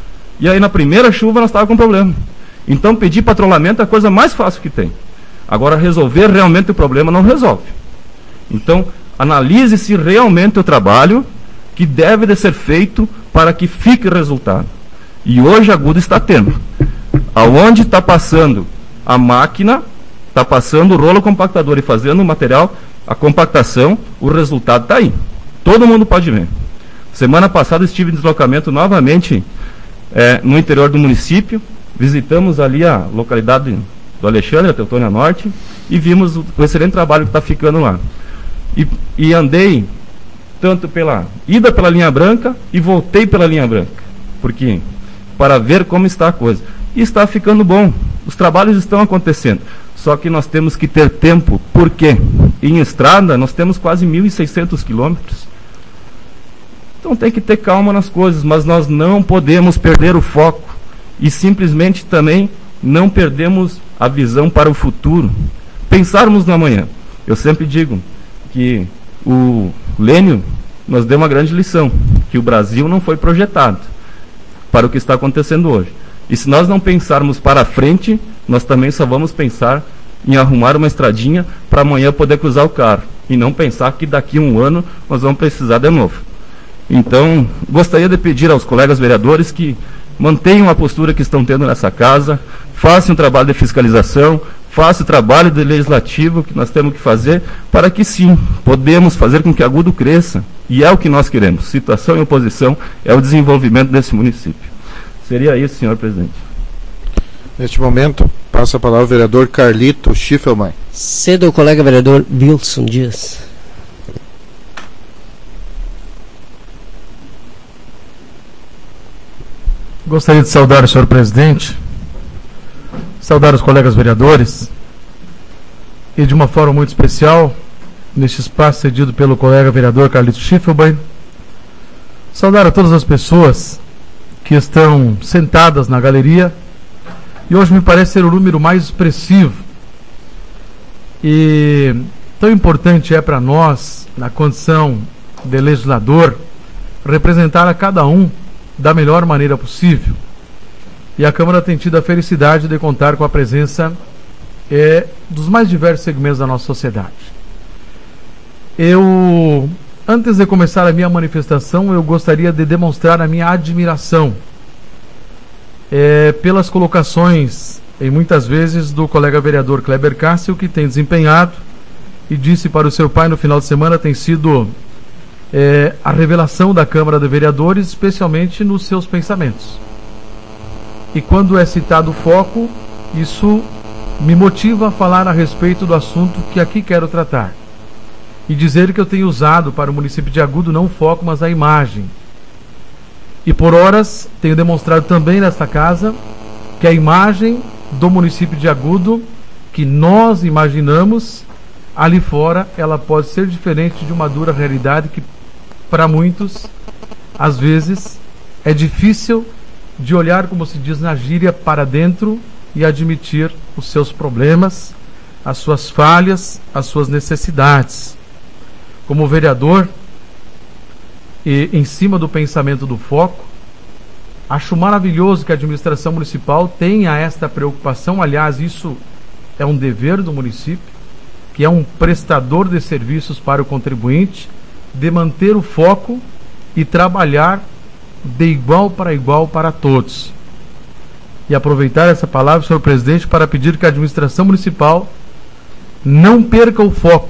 E aí na primeira chuva nós estávamos com problema. Então pedir patrulhamento é a coisa mais fácil que tem. Agora resolver realmente o problema não resolve. Então analise se realmente o trabalho que deve de ser feito para que fique resultado. E hoje a Agudo está tendo. Aonde está passando a máquina, está passando o rolo compactador e fazendo o material, a compactação, o resultado está aí. Todo mundo pode ver. Semana passada estive em deslocamento novamente é, no interior do município, visitamos ali a localidade do Alexandre, a Teutônia Norte, e vimos o, o excelente trabalho que está ficando lá. E, e andei tanto pela ida pela linha branca e voltei pela linha branca, porque para ver como está a coisa. E está ficando bom, os trabalhos estão acontecendo, só que nós temos que ter tempo, porque em estrada nós temos quase mil e seiscentos quilômetros. Então tem que ter calma nas coisas, mas nós não podemos perder o foco e simplesmente também não perdemos a visão para o futuro. Pensarmos no amanhã. Eu sempre digo que o Lênio nos deu uma grande lição, que o Brasil não foi projetado para o que está acontecendo hoje. E se nós não pensarmos para frente, nós também só vamos pensar em arrumar uma estradinha para amanhã poder cruzar o carro, e não pensar que daqui a um ano nós vamos precisar de novo. Então, gostaria de pedir aos colegas vereadores que mantenham a postura que estão tendo nessa casa, façam um trabalho de fiscalização, façam o trabalho de legislativo que nós temos que fazer, para que sim, podemos fazer com que Agudo cresça, e é o que nós queremos. Situação e oposição é o desenvolvimento desse município. Seria isso, senhor presidente. Neste momento, passa a palavra ao vereador Carlito Schiffelmann. Cedo o colega vereador Wilson Dias. Gostaria de saudar o senhor presidente, saudar os colegas vereadores e, de uma forma muito especial, neste espaço cedido pelo colega vereador Carlito Schiffelmann, saudar a todas as pessoas que estão sentadas na galeria, e hoje me parece ser o número mais expressivo e tão importante é para nós, na condição de legislador, representar a cada um da melhor maneira possível. E a Câmara tem tido a felicidade de contar com a presença é, dos mais diversos segmentos da nossa sociedade. Eu, antes de começar a minha manifestação, eu gostaria de demonstrar a minha admiração é, pelas colocações, e muitas vezes, do colega vereador Kleber Cássio, que tem desempenhado, e disse para o seu pai no final de semana, tem sido É, a revelação da Câmara de Vereadores, especialmente nos seus pensamentos. E quando é citado o foco, isso me motiva a falar a respeito do assunto que aqui quero tratar. E dizer que eu tenho usado para o município de Agudo não o foco, mas a imagem. E por horas tenho demonstrado também nesta casa que a imagem do município de Agudo, que nós imaginamos, ali fora, ela pode ser diferente de uma dura realidade que para muitos, às vezes, é difícil de olhar, como se diz na gíria, para dentro e admitir os seus problemas, as suas falhas, as suas necessidades. Como vereador, e em cima do pensamento do foco, acho maravilhoso que a administração municipal tenha esta preocupação. Aliás, isso é um dever do município, que é um prestador de serviços para o contribuinte, de manter o foco e trabalhar de igual para igual para todos. E aproveitar essa palavra, senhor presidente, para pedir que a administração municipal não perca o foco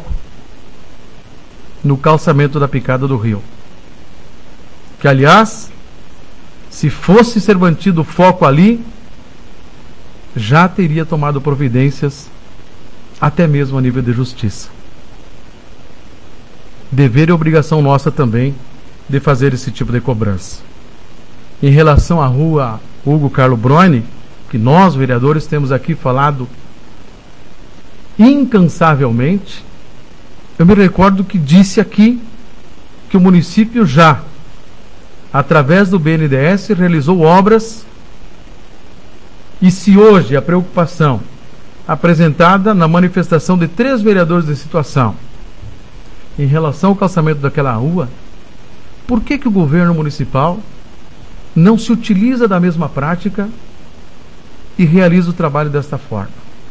no calçamento da Picada do Rio. Que, aliás, se fosse ser mantido o foco ali, já teria tomado providências, até mesmo a nível de justiça. Dever e obrigação nossa também de fazer esse tipo de cobrança. Em relação à rua Hugo Carlo Broni, que nós, vereadores, temos aqui falado incansavelmente, eu me recordo que disse aqui que o município já, através do B N D E S, realizou obras, e se hoje a preocupação apresentada na manifestação de três vereadores de situação em relação ao calçamento daquela rua, por que que o governo municipal não se utiliza da mesma prática e realiza o trabalho desta forma.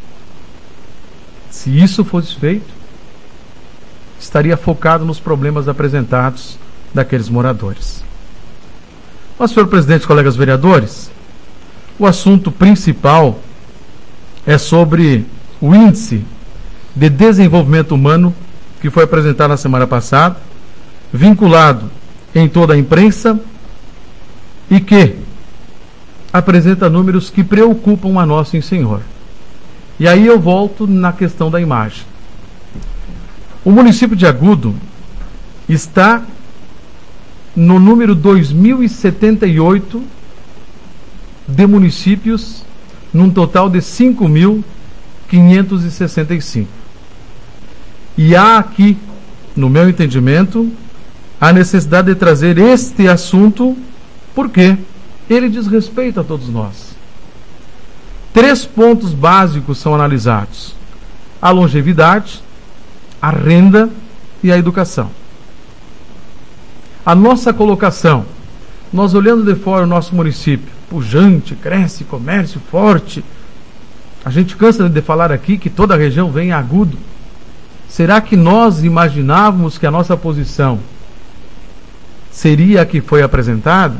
Se isso fosse feito, estaria focado nos problemas apresentados daqueles moradores. Mas, senhor presidente, colegas vereadores, o assunto principal é sobre o índice de desenvolvimento humano que foi apresentado na semana passada, vinculado em toda a imprensa e que apresenta números que preocupam a nós, sim, senhor. E aí eu volto na questão da imagem. O município de Agudo está no número dois mil e setenta e oito de municípios, num total de cinco mil quinhentos e sessenta e cinco. E há aqui, no meu entendimento, a necessidade de trazer este assunto, porque ele diz respeito a todos nós. Três pontos básicos são analisados: a longevidade, a renda e a educação. A nossa colocação, nós olhando de fora o nosso município, pujante, cresce, comércio forte, a gente cansa de falar aqui que toda a região vem a Agudo. Será que nós imaginávamos que a nossa posição seria a que foi apresentada?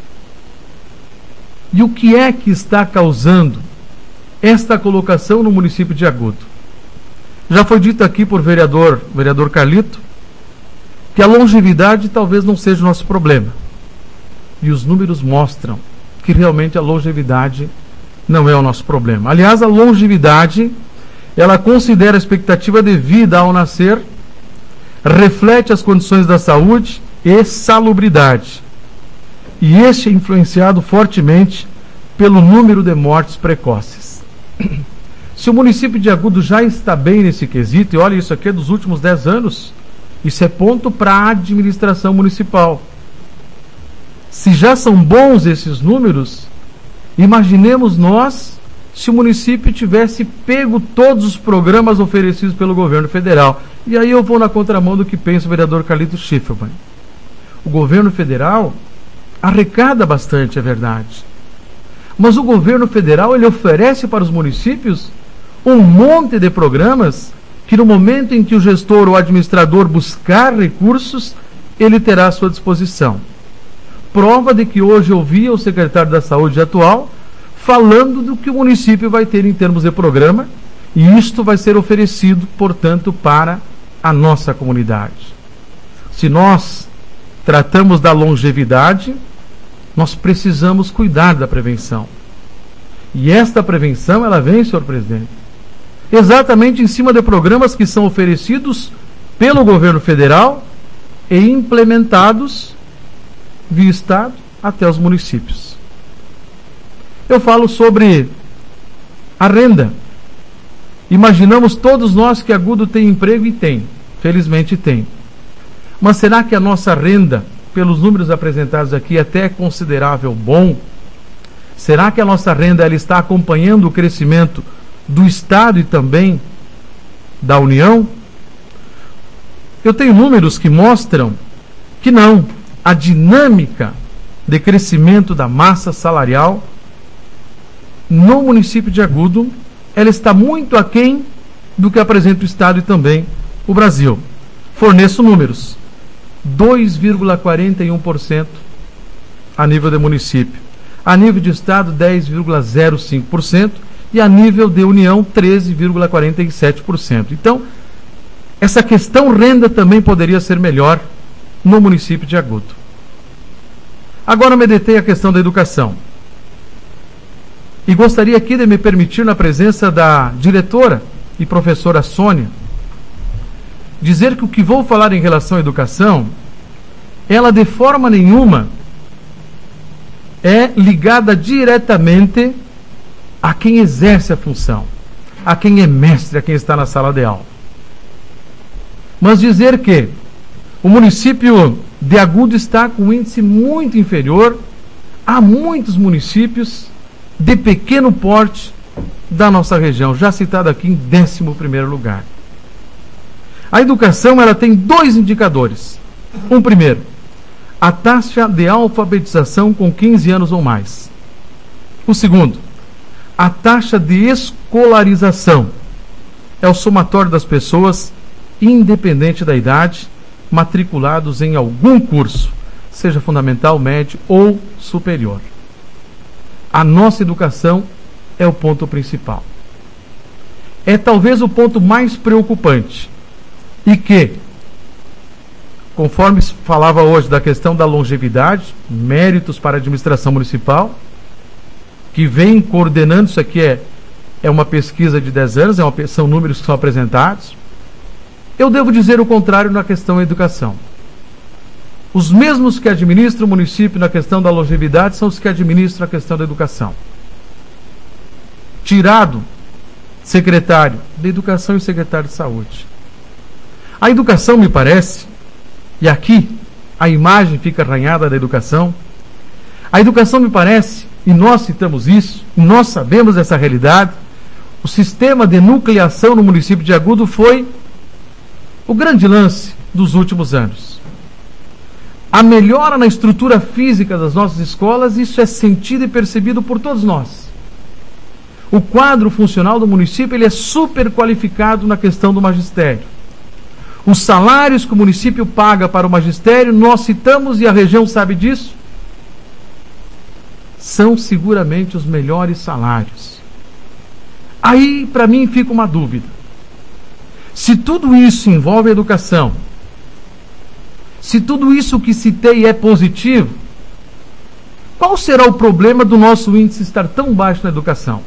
E o que é que está causando esta colocação no município de Agudo? Já foi dito aqui por vereador, vereador Carlito, que a longevidade talvez não seja o nosso problema. E os números mostram que realmente a longevidade não é o nosso problema. Aliás, a longevidade, ela considera a expectativa de vida ao nascer, reflete as condições da saúde e salubridade. E este é influenciado fortemente pelo número de mortes precoces. Se o município de Agudo já está bem nesse quesito, e olha, isso aqui é dos últimos dez anos, isso é ponto para a administração municipal. Se já são bons esses números, imaginemos nós se o município tivesse pego todos os programas oferecidos pelo governo federal. E aí eu vou na contramão do que pensa o vereador Carlito Schifferman. O governo federal arrecada bastante, é verdade. Mas o governo federal, ele oferece para os municípios um monte de programas que no momento em que o gestor ou administrador buscar recursos, ele terá à sua disposição. Prova de que hoje eu vi o secretário da Saúde atual falando do que o município vai ter em termos de programa, e isto vai ser oferecido, portanto, para a nossa comunidade. Se nós tratamos da longevidade, nós precisamos cuidar da prevenção. E esta prevenção, ela vem, senhor presidente, exatamente em cima de programas que são oferecidos pelo governo federal e implementados via Estado até os municípios. Eu falo sobre a renda. Imaginamos todos nós que Agudo tem emprego, e tem, felizmente tem. Mas será que a nossa renda, pelos números apresentados aqui, até é considerável bom? Será que a nossa renda ela está acompanhando o crescimento do Estado e também da União? Eu tenho números que mostram que não. A dinâmica de crescimento da massa salarial no município de Agudo, ela está muito aquém do que apresenta o Estado e também o Brasil. Forneço números: dois vírgula quarenta e um por cento a nível de município, a nível de Estado dez vírgula zero cinco por cento e a nível de União treze vírgula quarenta e sete por cento. Então, essa questão renda também poderia ser melhor no município de Agudo. Agora me detei a questão da educação. E gostaria aqui de me permitir, na presença da diretora e professora Sônia, dizer que o que vou falar em relação à educação, ela de forma nenhuma é ligada diretamente a quem exerce a função, a quem é mestre, a quem está na sala de aula. Mas dizer que o município de Agudo está com um índice muito inferior a muitos municípios de pequeno porte da nossa região, já citado aqui em décimo primeiro lugar. A educação ela tem dois indicadores. Um primeiro, a taxa de alfabetização com quinze anos ou mais. O segundo, a taxa de escolarização. É o somatório das pessoas, independente da idade, matriculados em algum curso, seja fundamental, médio ou superior. A nossa educação é o ponto principal. É talvez o ponto mais preocupante. E que, conforme falava hoje da questão da longevidade, méritos para a administração municipal, que vem coordenando isso aqui, é, é uma pesquisa de dez anos, é uma, são números que são apresentados. Eu devo dizer o contrário na questão da educação. Os mesmos que administram o município na questão da longevidade são os que administram a questão da educação. Tirado secretário de Educação e secretário de Saúde. A educação, me parece, e aqui a imagem fica arranhada da educação, a educação me parece, e nós citamos isso, nós sabemos essa realidade, o sistema de nucleação no município de Agudo foi o grande lance dos últimos anos. A melhora na estrutura física das nossas escolas, isso é sentido e percebido por todos nós. O quadro funcional do município, ele é super qualificado na questão do magistério. Os salários que o município paga para o magistério, nós citamos e a região sabe disso, são seguramente os melhores salários. Aí, para mim, fica uma dúvida. Se tudo isso envolve a educação, se tudo isso que citei é positivo, qual será o problema do nosso índice estar tão baixo na educação?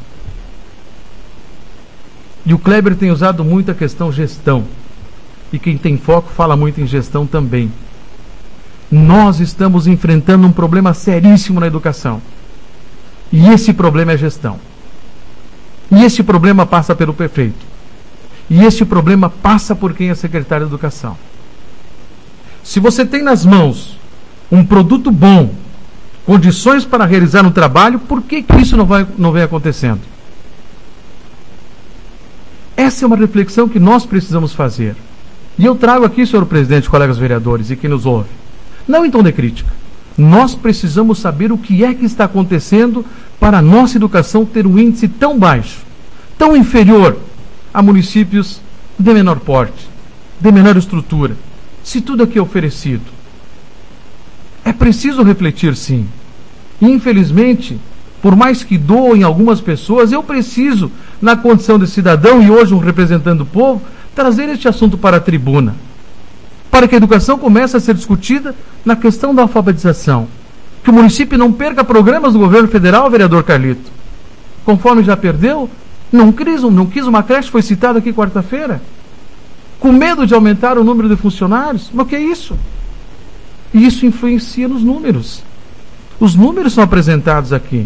E o Kleber tem usado muito a questão gestão. E quem tem foco fala muito em gestão também. Nós estamos enfrentando um problema seríssimo na educação. E esse problema é gestão. E esse problema passa pelo prefeito. E esse problema passa por quem é secretário de Educação. Se você tem nas mãos um produto bom, condições para realizar um trabalho, por que, que isso não, vai, não vem acontecendo? Essa é uma reflexão que nós precisamos fazer. E eu trago aqui, senhor presidente, colegas vereadores e quem nos ouve, não em tom de crítica. Nós precisamos saber o que é que está acontecendo para a nossa educação ter um índice tão baixo, tão inferior a municípios de menor porte, de menor estrutura, se tudo aqui é oferecido. É preciso refletir, sim. Infelizmente, por mais que doem algumas pessoas, eu preciso, na condição de cidadão e hoje um representante do povo, trazer este assunto para a tribuna, para que a educação comece a ser discutida na questão da alfabetização. Que o município não perca programas do governo federal, vereador Carlito. Conforme já perdeu, não quis, não quis uma creche, foi citado aqui quarta-feira, com medo de aumentar o número de funcionários. Mas o que é isso? E isso influencia nos números. Os números são apresentados aqui.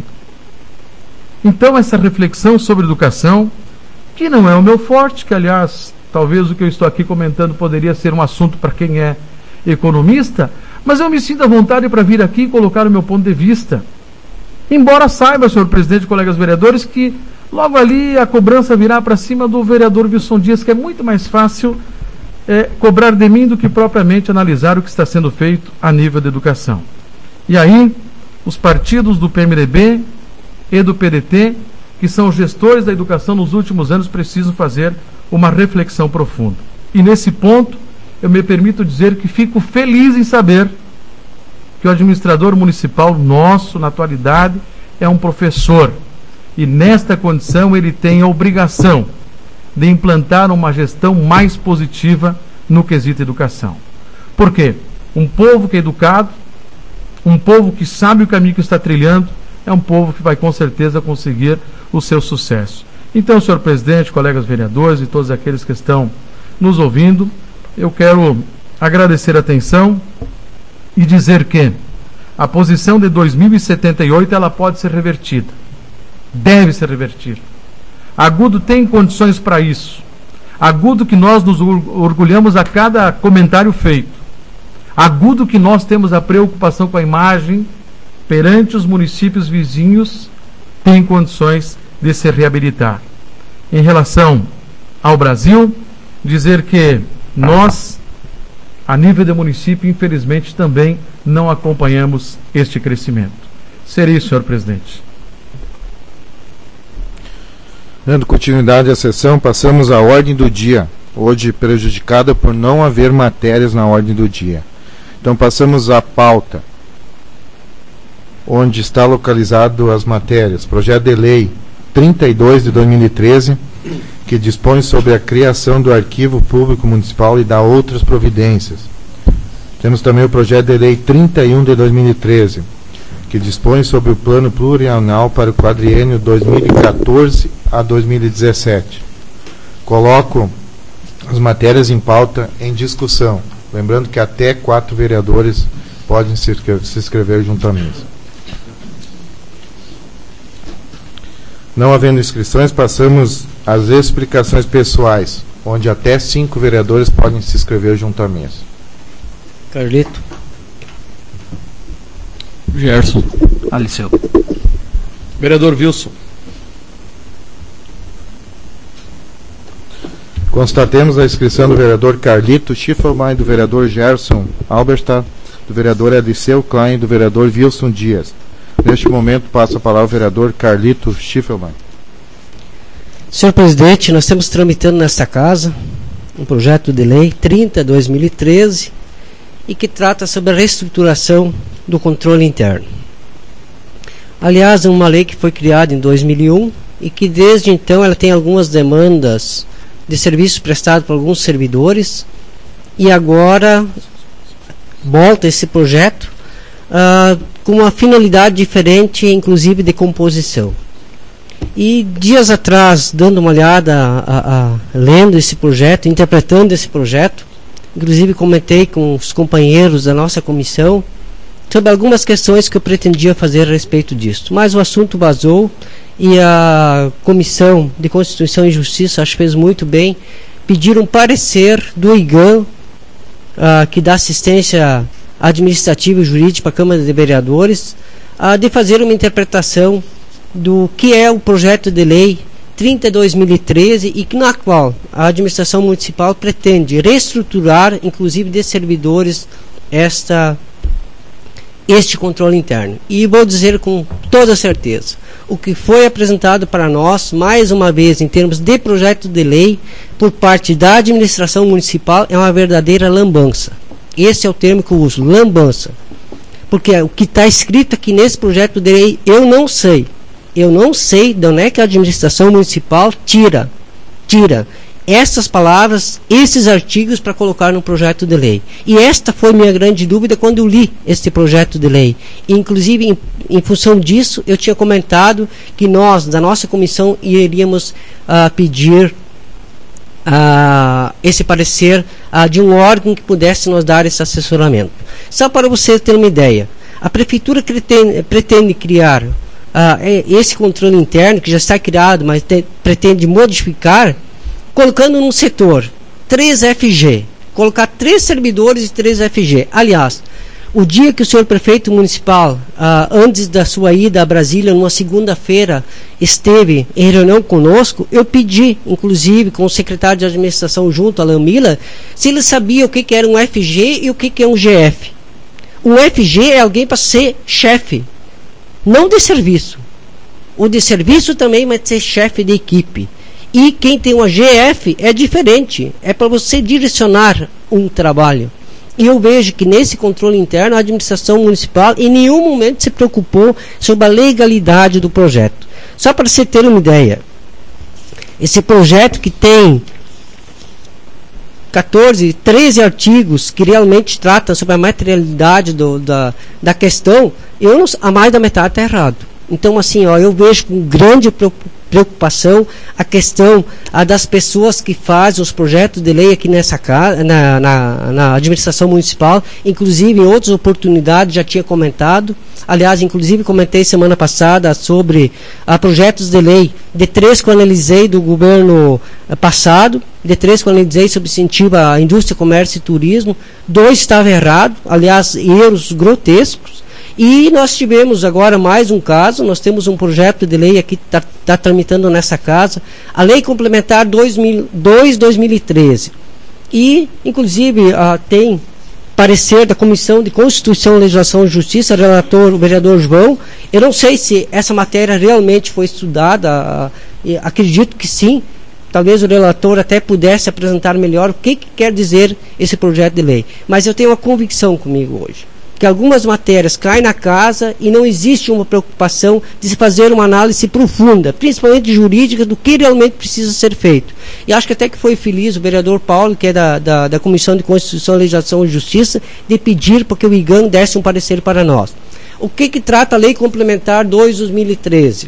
Então, essa reflexão sobre educação, que não é o meu forte, que, aliás, talvez o que eu estou aqui comentando poderia ser um assunto para quem é economista, mas eu me sinto à vontade para vir aqui e colocar o meu ponto de vista. Embora saiba, senhor presidente e colegas vereadores, que logo ali a cobrança virá para cima do vereador Wilson Dias, que é muito mais fácil é, cobrar de mim do que propriamente analisar o que está sendo feito a nível da educação. E aí, os partidos do P M D B e do P D T, que são os gestores da educação nos últimos anos, precisam fazer uma reflexão profunda. E nesse ponto, eu me permito dizer que fico feliz em saber que o administrador municipal nosso, na atualidade, é um professor. E nesta condição ele tem a obrigação de implantar uma gestão mais positiva no quesito educação. Por quê? Um povo que é educado, um povo que sabe o caminho que está trilhando, é um povo que vai com certeza conseguir o seu sucesso. Então, senhor presidente, colegas vereadores e todos aqueles que estão nos ouvindo, eu quero agradecer a atenção e dizer que a posição de dois mil e setenta e oito ela pode ser revertida. Deve ser revertida. Agudo tem condições para isso. Agudo que nós nos orgulhamos a cada comentário feito. Agudo que nós temos a preocupação com a imagem perante os municípios vizinhos, tem condições de se reabilitar. Em relação ao Brasil, dizer que nós A nível de município, infelizmente, também não acompanhamos este crescimento. Seria isso, senhor presidente. Dando continuidade à sessão, passamos à ordem do dia, hoje prejudicada por não haver matérias na ordem do dia. Então passamos à pauta, onde está localizado as matérias. Projeto de Lei trinta e dois de dois mil e treze, que dispõe sobre a criação do Arquivo Público Municipal e dá outras providências. Temos também o Projeto de Lei trinta e um de dois mil e treze, que dispõe sobre o Plano Plurianual para o quadriênio dois mil e quatorze a dois mil e dezessete. Coloco as matérias em pauta em discussão. Lembrando que até quatro vereadores podem se inscrever, se inscrever junto à mesa. Não havendo inscrições, passamos às explicações pessoais, onde até cinco vereadores podem se inscrever junto à mesa. Carlito. Gerson. Aliceu. Vereador Wilson. Constatemos a inscrição do vereador Carlito Schiffelbein, do vereador Gerson Alberstadt, do vereador Aliceu Klein e do vereador Wilson Dias. Neste momento, passo a palavra ao vereador Carlito Schiffelbein. Senhor presidente, nós estamos tramitando nesta casa um projeto de lei trinta de dois mil e treze e que trata sobre a reestruturação do controle interno. Aliás, é uma lei que foi criada em dois mil e um e que desde então ela tem algumas demandas de serviços prestados por alguns servidores, e agora volta esse projeto uh, com uma finalidade diferente, inclusive de composição. E dias atrás, dando uma olhada, a, a, a, lendo esse projeto, interpretando esse projeto, inclusive comentei com os companheiros da nossa comissão sobre algumas questões que eu pretendia fazer a respeito disso, mas o assunto vazou e a Comissão de Constituição e Justiça, acho que fez muito bem, pedir um parecer do I G A M, uh, que dá assistência administrativa e jurídica para a Câmara de Vereadores, uh, de fazer uma interpretação do que é o projeto de lei trinta de dois mil e treze e que, na qual a administração municipal pretende reestruturar, inclusive de servidores, esta, este controle interno. E vou dizer com toda certeza, o que foi apresentado para nós, mais uma vez, em termos de projeto de lei, por parte da administração municipal, é uma verdadeira lambança. Esse é o termo que eu uso, lambança. Porque o que está escrito aqui nesse projeto de lei, eu não sei. Eu não sei de onde é que a administração municipal tira, tira essas palavras, esses artigos para colocar no projeto de lei. E esta foi minha grande dúvida quando eu li este projeto de lei. Inclusive, em, em função disso, eu tinha comentado que nós, da nossa comissão, iríamos uh, pedir uh, esse parecer uh, de um órgão que pudesse nos dar esse assessoramento. Só para você ter uma ideia, a prefeitura pretende, pretende criar uh, esse controle interno, que já está criado, mas te, pretende modificar, colocando num setor três F G, colocar três servidores e três F G. Aliás, o dia que o senhor prefeito municipal, ah, antes da sua ida a Brasília, numa segunda-feira, esteve em reunião conosco, eu pedi, inclusive, com o secretário de administração junto, Alain Miller, se ele sabia o que, que era um F G e o que, que é um G F. Um F G é alguém para ser chefe, não de serviço. O de serviço também vai ser chefe de equipe. E quem tem uma G F é diferente, é para você direcionar um trabalho. E eu vejo que nesse controle interno a administração municipal em nenhum momento se preocupou sobre a legalidade do projeto. Só para você ter uma ideia, esse projeto que tem quatorze, treze artigos que realmente tratam sobre a materialidade do, da, da questão, eu não, a mais da metade está errado. Então, assim, ó, eu vejo com grande preocupação a questão a das pessoas que fazem os projetos de lei aqui nessa casa, na, na, na administração municipal, inclusive em outras oportunidades já tinha comentado. Aliás, inclusive comentei semana passada sobre a projetos de lei de três que eu analisei do governo passado, de três que eu analisei sobre incentivo à indústria, comércio e turismo. Dois estavam errados, aliás, erros grotescos. E nós tivemos agora mais um caso, nós temos um projeto de lei aqui que está tá tramitando nessa casa, a Lei Complementar dois mil e dois barra dois mil e treze. E, inclusive, uh, tem parecer da Comissão de Constituição, Legislação e Justiça, relator, o vereador João. Eu não sei se essa matéria realmente foi estudada, acredito que sim. Talvez o relator até pudesse apresentar melhor o que, que quer dizer esse projeto de lei. Mas eu tenho uma convicção comigo hoje, que algumas matérias caem na casa e não existe uma preocupação de se fazer uma análise profunda, principalmente jurídica, do que realmente precisa ser feito. E acho que até que foi feliz o vereador Paulo, que é da, da, da Comissão de Constituição, Legislação e Justiça, de pedir para que o I G A N desse um parecer para nós. O que, que trata a Lei Complementar dois de dois mil e treze?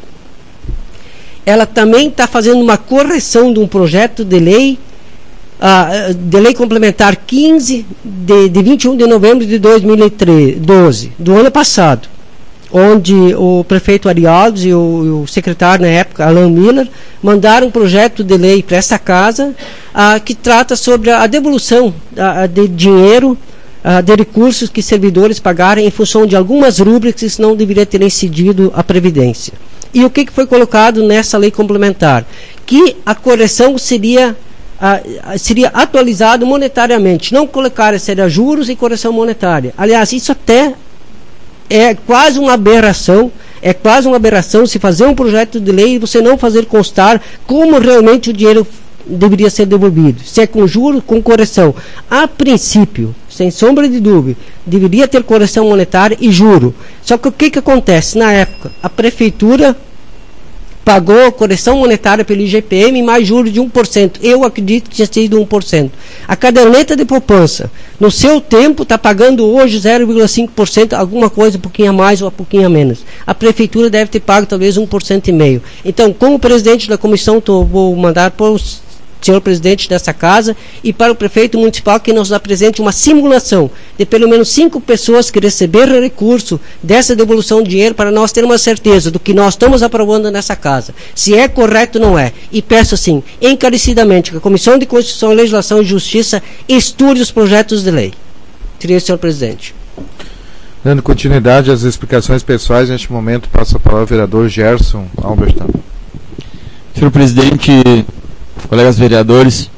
Ela também está fazendo uma correção de um projeto de lei, uh, de lei complementar quinze, de, de vinte e um de novembro de dois mil e doze, do ano passado, onde o prefeito Ari Alves e o, o secretário na época, Alan Miller, mandaram um projeto de lei para essa casa, uh, que trata sobre a devolução uh, de dinheiro, uh, de recursos que servidores pagarem em função de algumas rúbricas que não deveriam ter incidido a Previdência. E o que, que foi colocado nessa lei complementar? Que a correção seria, uh, seria atualizada monetariamente. Não colocar seria juros e correção monetária. Aliás, isso até é quase uma aberração. É quase uma aberração se fazer um projeto de lei e você não fazer constar como realmente o dinheiro deveria ser devolvido. Se é com juros, com correção. A princípio, sem sombra de dúvida, deveria ter correção monetária e juro. Só que o que, que acontece? Na época, a prefeitura pagou a correção monetária pelo I G P M mais juros de um por cento. Eu acredito que tinha sido um por cento. A caderneta de poupança, no seu tempo, está pagando hoje zero vírgula cinco por cento, alguma coisa um pouquinho a mais ou um pouquinho a menos. A prefeitura deve ter pago talvez um por cento e meio. Então, como presidente da comissão, tô, vou mandar para os senhor presidente dessa casa e para o prefeito municipal que nos apresente uma simulação de pelo menos cinco pessoas que receberam recurso dessa devolução de dinheiro para nós termos uma certeza do que nós estamos aprovando nessa casa, se é correto ou não é. E peço assim, encarecidamente, que a Comissão de Constituição, Legislação e Justiça estude os projetos de lei. Seria, senhor presidente. Dando continuidade às explicações pessoais, neste momento passo a palavra ao vereador Gerson Albertano. Senhor presidente, colegas vereadores,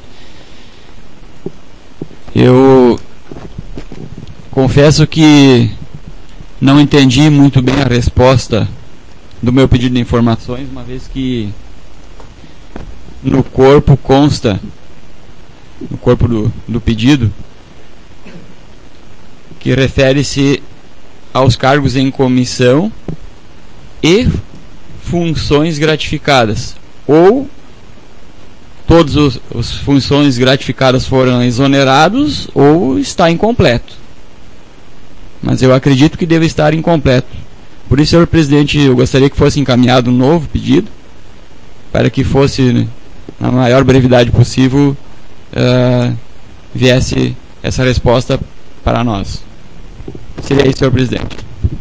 eu confesso que não entendi muito bem a resposta do meu pedido de informações, uma vez que no corpo consta, no corpo do, do pedido, que refere-se aos cargos em comissão e funções gratificadas, ou todas as funções gratificadas foram exonerados ou está incompleto. Mas eu acredito que deve estar incompleto. Por isso, senhor presidente, eu gostaria que fosse encaminhado um novo pedido, para que fosse, na maior brevidade possível, uh, viesse essa resposta para nós. Seria isso, senhor presidente.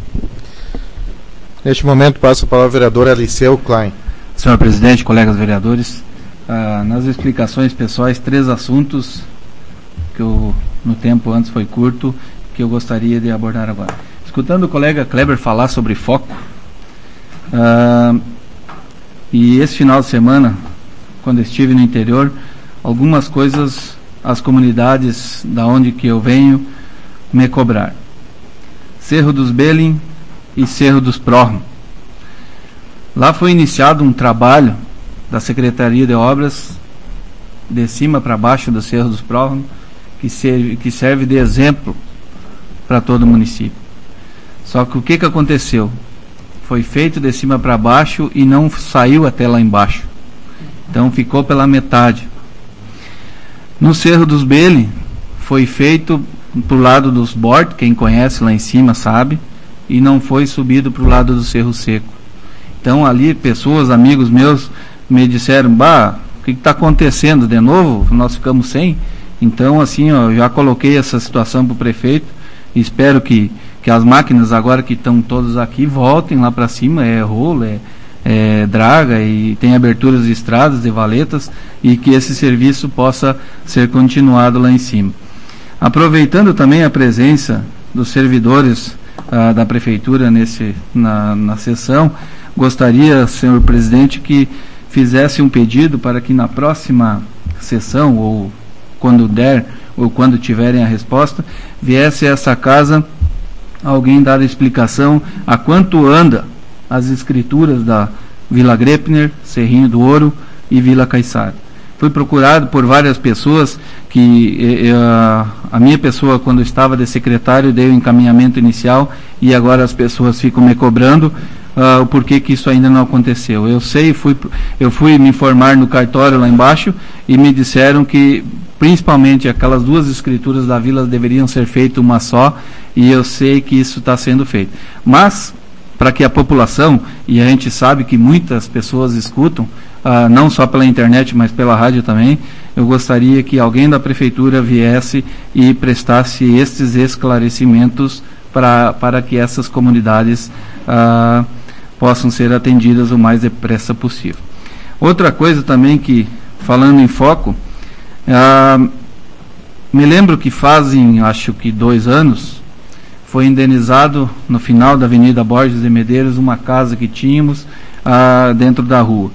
Neste momento, passo a palavra ao vereador Aliceu Klein. Senhor presidente, colegas vereadores, Ah, nas explicações pessoais, três assuntos que eu, no tempo antes foi curto, que eu gostaria de abordar agora. Escutando o colega Kleber falar sobre foco, ah, e esse final de semana, quando estive no interior, algumas coisas as comunidades da onde que eu venho me cobrar. Cerro dos Belin e Cerro dos Prorrom. Lá foi iniciado um trabalho da Secretaria de Obras, de cima para baixo do Cerro dos Prorrom, que serve, que serve de exemplo para todo o município. Só que o que, que aconteceu? Foi feito de cima para baixo e não saiu até lá embaixo. Então ficou pela metade. No Cerro dos Belin, foi feito para o lado dos bordos, quem conhece lá em cima sabe, e não foi subido para o lado do Cerro Seco. Então ali, pessoas, amigos meus, me disseram, bah, o que está acontecendo de novo? Nós ficamos sem. Então, assim, ó, eu já coloquei essa situação para o prefeito, e espero que, que as máquinas agora que estão todas aqui voltem lá para cima, é rolo, é, é draga, e tem aberturas de estradas, de valetas, e que esse serviço possa ser continuado lá em cima. Aproveitando também a presença dos servidores ah, da prefeitura nesse, na, na sessão, gostaria, senhor presidente, que fizesse um pedido para que na próxima sessão, ou quando der ou quando tiverem a resposta, viesse a essa casa alguém dar a explicação a quanto anda as escrituras da Vila Grepner, Cerrinho do Ouro e Vila Caiçara. Fui procurado por várias pessoas que eh, a minha pessoa, quando estava de secretário, deu o encaminhamento inicial e agora as pessoas ficam me cobrando uh, o porquê que isso ainda não aconteceu. Eu sei, fui, eu fui me informar no cartório lá embaixo e me disseram que principalmente aquelas duas escrituras da vila deveriam ser feitas uma só, e eu sei que isso está sendo feito. Mas, para que a população, e a gente sabe que muitas pessoas escutam, Uh, não só pela internet, mas pela rádio também, eu gostaria que alguém da prefeitura viesse e prestasse estes esclarecimentos pra, para que essas comunidades uh, possam ser atendidas o mais depressa possível. Outra coisa também que, falando em foco, uh, me lembro que fazem, acho que dois anos, foi indenizado no final da Avenida Borges de Medeiros uma casa que tínhamos uh, dentro da rua.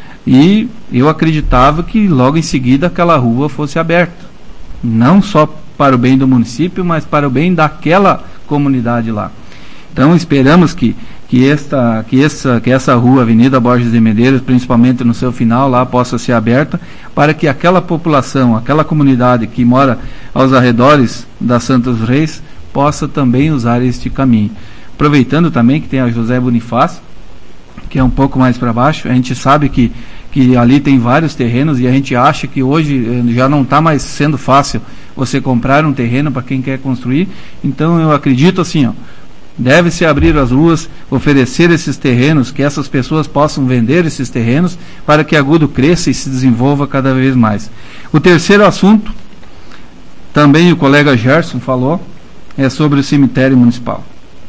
E eu acreditava que logo em seguida aquela rua fosse aberta, não só para o bem do município, mas para o bem daquela comunidade lá. Então esperamos que, que, esta, que, essa, que essa rua, Avenida Borges de Medeiros, principalmente no seu final lá, possa ser aberta, para que aquela população, aquela comunidade que mora aos arredores da Santos Reis, possa também usar este caminho. Aproveitando também que tem a José Bonifácio, que é um pouco mais para baixo, a gente sabe que que ali tem vários terrenos e a gente acha que hoje já não está mais sendo fácil você comprar um terreno para quem quer construir. Então eu acredito assim, ó, deve-se abrir as ruas, oferecer esses terrenos, que essas pessoas possam vender esses terrenos para que Agudo cresça e se desenvolva cada vez mais. O terceiro assunto, também o colega Gerson falou, é sobre o cemitério municipal.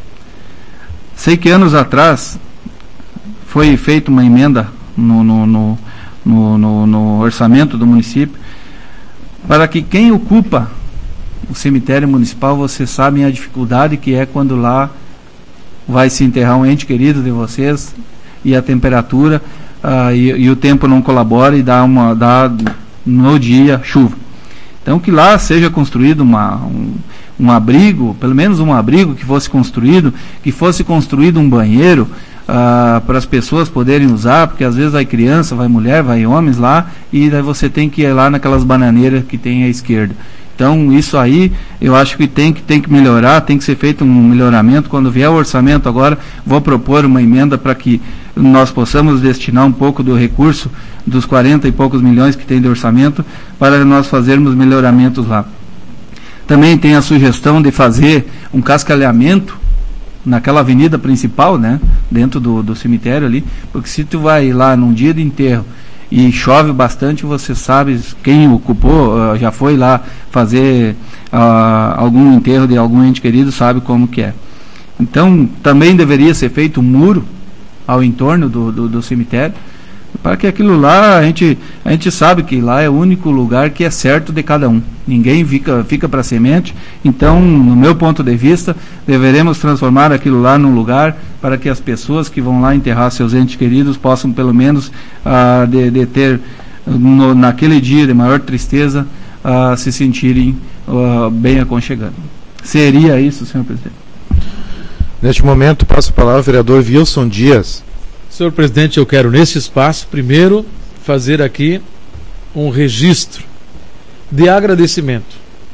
Sei que anos atrás foi feita uma emenda No, no, no, no, no, no orçamento do município, para que quem ocupa o cemitério municipal, vocês sabem a dificuldade que é quando lá vai se enterrar um ente querido de vocês, e a temperatura uh, e, e o tempo não colabora e dá, uma, dá no dia chuva. Então que lá seja construído uma, um, um abrigo, pelo menos um abrigo que fosse construído, que fosse construído um banheiro, Uh, para as pessoas poderem usar, porque às vezes vai criança, vai mulher, vai homens lá, e daí você tem que ir lá naquelas bananeiras que tem à esquerda. Então isso aí eu acho que tem que, tem que melhorar, tem que ser feito um melhoramento. Quando vier o orçamento agora, vou propor uma emenda para que nós possamos destinar um pouco do recurso dos quarenta e poucos milhões que tem de orçamento para nós fazermos melhoramentos lá. Também tem a sugestão de fazer um cascalhamento naquela avenida principal, né, dentro do, do cemitério ali, porque se tu vai lá num dia de enterro e chove bastante, você sabe, quem ocupou, uh, já foi lá fazer uh, algum enterro de algum ente querido, sabe como que é. Então, também deveria ser feito um muro ao entorno do, do, do cemitério, para que aquilo lá, a gente, a gente sabe que lá é o único lugar que é certo de cada um. Ninguém fica, fica para semente. Então, no meu ponto de vista, deveremos transformar aquilo lá num lugar para que as pessoas que vão lá enterrar seus entes queridos possam, pelo menos, ah, de, de ter, no, naquele dia de maior tristeza, ah, se sentirem ah, bem aconchegantes. Seria isso, senhor presidente. Neste momento, passo a palavra ao vereador Wilson Dias. Senhor presidente, eu quero neste espaço, primeiro, fazer aqui um registro de agradecimento,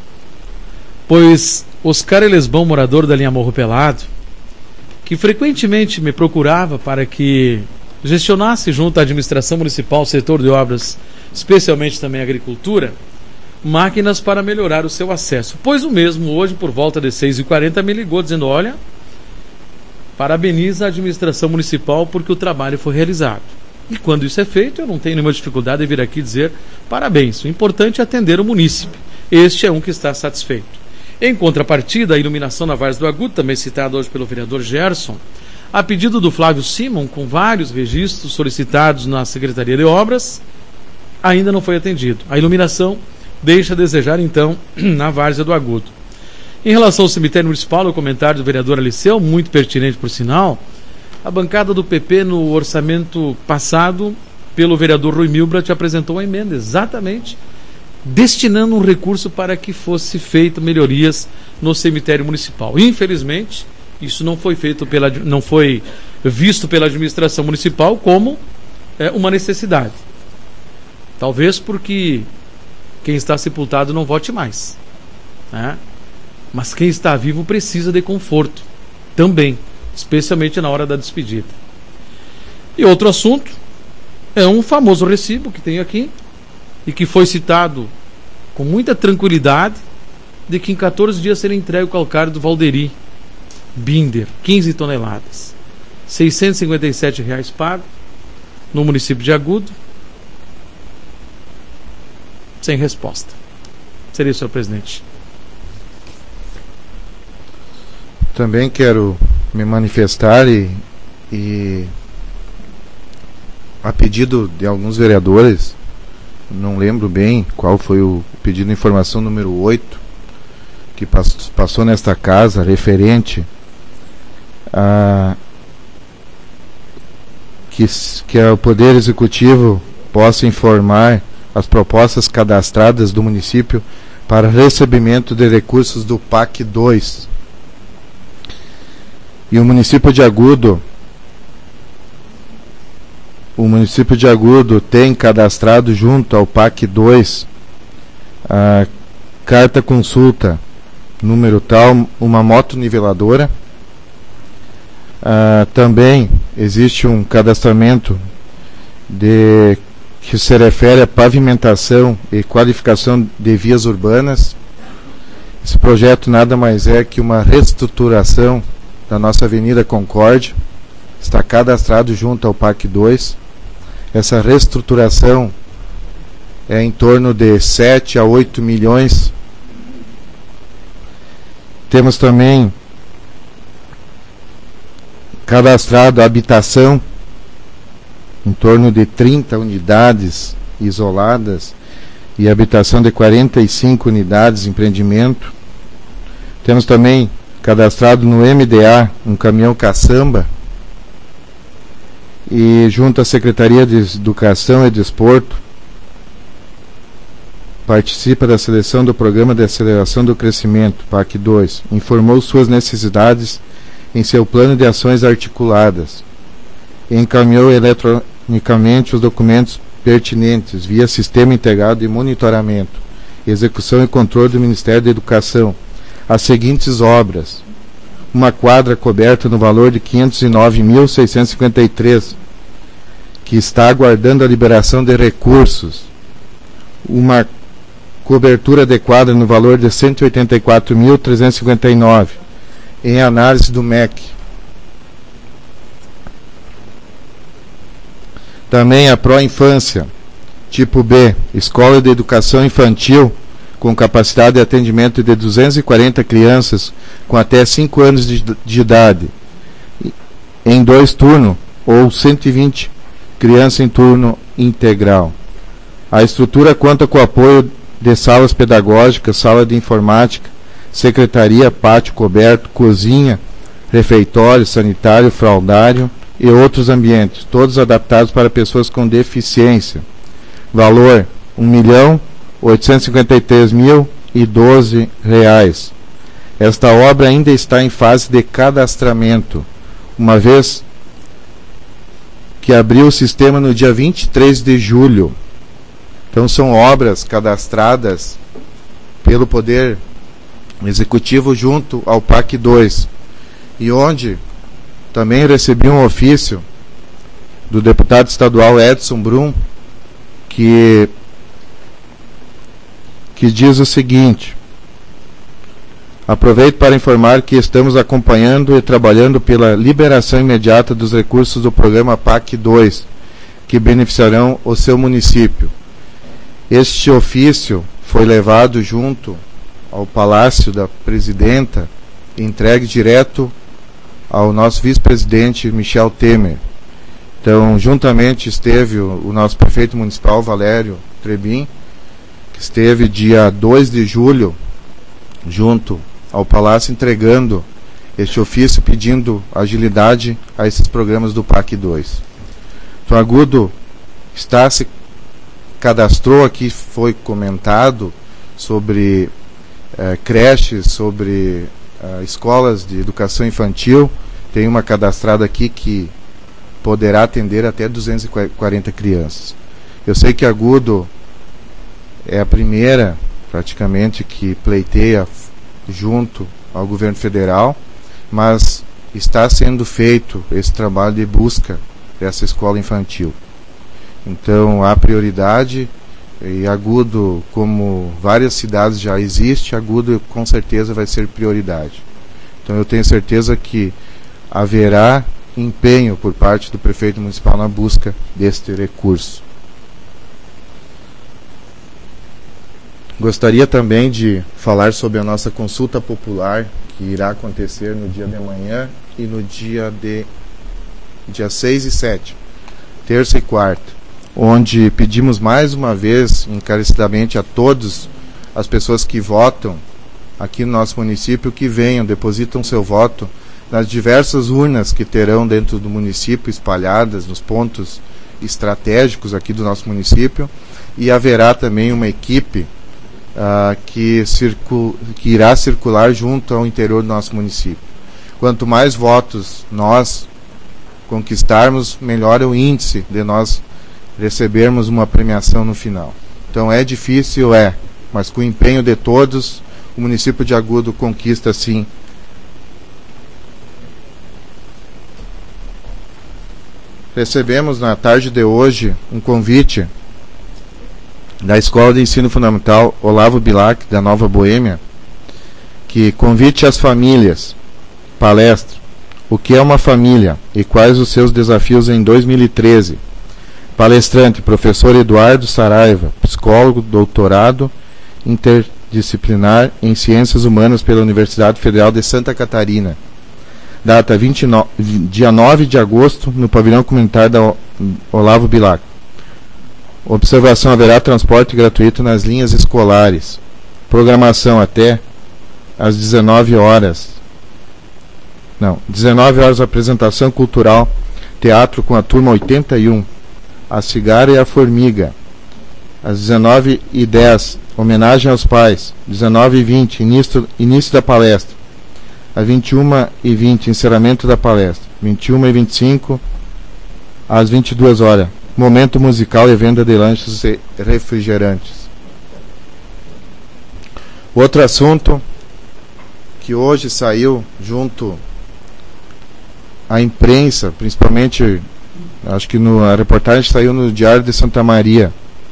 pois Oscar Elesbão, morador da linha Morro Pelado, que frequentemente me procurava para que gestionasse junto à administração municipal, o setor de obras, especialmente também a agricultura, máquinas para melhorar o seu acesso. Pois o mesmo hoje, por volta de seis e quarenta, me ligou dizendo, olha, parabeniza a administração municipal porque o trabalho foi realizado. E quando isso é feito, eu não tenho nenhuma dificuldade de vir aqui dizer parabéns. O importante é atender o munícipe. Este é um que está satisfeito. Em contrapartida, a iluminação na Várzea do Agudo, também citada hoje pelo vereador Gerson, a pedido do Flávio Simon, com vários registros solicitados na Secretaria de Obras, ainda não foi atendido. A iluminação deixa a desejar, então, na Várzea do Agudo. Em relação ao cemitério municipal, o comentário do vereador Aliceu, muito pertinente por sinal, a bancada do P P no orçamento passado, pelo vereador Rui Milbrat, apresentou uma emenda exatamente destinando um recurso para que fosse feito melhorias no cemitério municipal. Infelizmente, isso não foi feito pela, não foi visto pela administração municipal como é, uma necessidade. Talvez porque quem está sepultado não vote mais, né? Mas quem está vivo precisa de conforto também, especialmente na hora da despedida. E outro assunto é um famoso recibo que tem aqui e que foi citado com muita tranquilidade, de que em quatorze dias será entregue o calcário do Valderi Binder, quinze toneladas, seiscentos e cinquenta e sete reais pago no município de Agudo. Sem resposta. Seria isso, senhor presidente. Também quero me manifestar e, e a pedido de alguns vereadores, não lembro bem qual foi o pedido de informação número oito que passou nesta casa, referente a que, que o Poder Executivo possa informar as propostas cadastradas do município para recebimento de recursos do P A C dois. E o município de Agudo, o município de Agudo tem cadastrado junto ao P A C dois a carta consulta número tal, uma motoniveladora. Ah, também existe um cadastramento de, que se refere à pavimentação e qualificação de vias urbanas. Esse projeto nada mais é que uma reestruturação da nossa Avenida Concórdia. Está cadastrado junto ao P A C dois. Essa reestruturação é em torno de sete a oito milhões. Temos também cadastrado a habitação, em torno de trinta unidades isoladas, e habitação de quarenta e cinco unidades, empreendimento. Temos também cadastrado no M D A um caminhão caçamba, e junto à Secretaria de Educação e Desporto participa da seleção do Programa de Aceleração do Crescimento, P A C dois, informou suas necessidades em seu plano de ações articuladas, e encaminhou eletronicamente os documentos pertinentes via Sistema Integrado de Monitoramento, Execução e Controle do Ministério da Educação as seguintes obras: uma quadra coberta no valor de quinhentos e nove mil seiscentos e cinquenta e três, que está aguardando a liberação de recursos, uma cobertura adequada no valor de cento e oitenta e quatro mil trezentos e cinquenta e nove, em análise do M E C. Também a Pró-Infância, tipo B, Escola de Educação Infantil, com capacidade de atendimento de duzentas e quarenta crianças com até cinco anos de, de idade, em dois turnos, ou cento e vinte crianças em turno integral. A estrutura conta com o apoio de salas pedagógicas, sala de informática, secretaria, pátio coberto, cozinha, refeitório, sanitário, fraldário e outros ambientes, todos adaptados para pessoas com deficiência. Valor um milhão oitocentos e cinquenta e três mil e doze reais. Esta obra ainda está em fase de cadastramento, uma vez que abriu o sistema no dia vinte e três de julho. Então são obras cadastradas pelo Poder Executivo junto ao P A C dois, e onde também recebi um ofício do deputado estadual Edson Brum, que que diz o seguinte: aproveito para informar que estamos acompanhando e trabalhando pela liberação imediata dos recursos do programa P A C dois, que beneficiarão o seu município. Este ofício foi levado junto ao Palácio da Presidenta e entregue direto ao nosso vice-presidente Michel Temer. Então, juntamente esteve o, o nosso prefeito municipal, Valério Trebin, que esteve dia dois de julho junto ao Palácio entregando este ofício, pedindo agilidade a esses programas do P A C dois. Então, Agudo está se cadastrou aqui, foi comentado sobre eh, creches, sobre eh, escolas de educação infantil. Tem uma cadastrada aqui que poderá atender até duzentas e quarenta crianças. Eu sei que Agudo é a primeira, praticamente, que pleiteia junto ao governo federal, mas está sendo feito esse trabalho de busca dessa escola infantil. Então, há prioridade, e Agudo, como várias cidades já existe, Agudo com certeza vai ser prioridade. Então, eu tenho certeza que haverá empenho por parte do prefeito municipal na busca deste recurso. Gostaria também de falar sobre a nossa consulta popular, que irá acontecer no dia de amanhã e no dia de dia seis e sete, terça e quarta, onde pedimos mais uma vez encarecidamente a todas as pessoas que votam aqui no nosso município que venham, depositam seu voto nas diversas urnas que terão dentro do município, espalhadas nos pontos estratégicos aqui do nosso município, e haverá também uma equipe uh, que, circu que irá circular junto ao interior do nosso município. Quanto mais votos nós conquistarmos, melhor é o índice de nós recebermos uma premiação no final. Então é difícil, é, mas com o empenho de todos, o município de Agudo conquista sim. Recebemos na tarde de hoje um convite da Escola de Ensino Fundamental Olavo Bilac, da Nova Boêmia, que convite as famílias, palestra, o que é uma família e quais os seus desafios em dois mil e treze. Palestrante, professor Eduardo Saraiva, psicólogo, doutorado interdisciplinar em Ciências Humanas pela Universidade Federal de Santa Catarina. Data vinte e nove, dia nove de agosto, no pavilhão comunitário da Olavo Bilac. Observação: haverá transporte gratuito nas linhas escolares. Programação até às dezenove horas. Não, dezenove horas, apresentação cultural, teatro com a turma oitenta e um, A Cigarra e a Formiga. Às dezenove e dez, homenagem aos pais. dezenove e vinte, início, início da palestra. Às vinte e uma e vinte, encerramento da palestra. vinte e uma e vinte e cinco, às vinte e duas horas, momento musical e venda de lanches e refrigerantes. Outro assunto que hoje saiu junto à imprensa, principalmente, acho que no, a reportagem saiu no Diário de Santa Maria.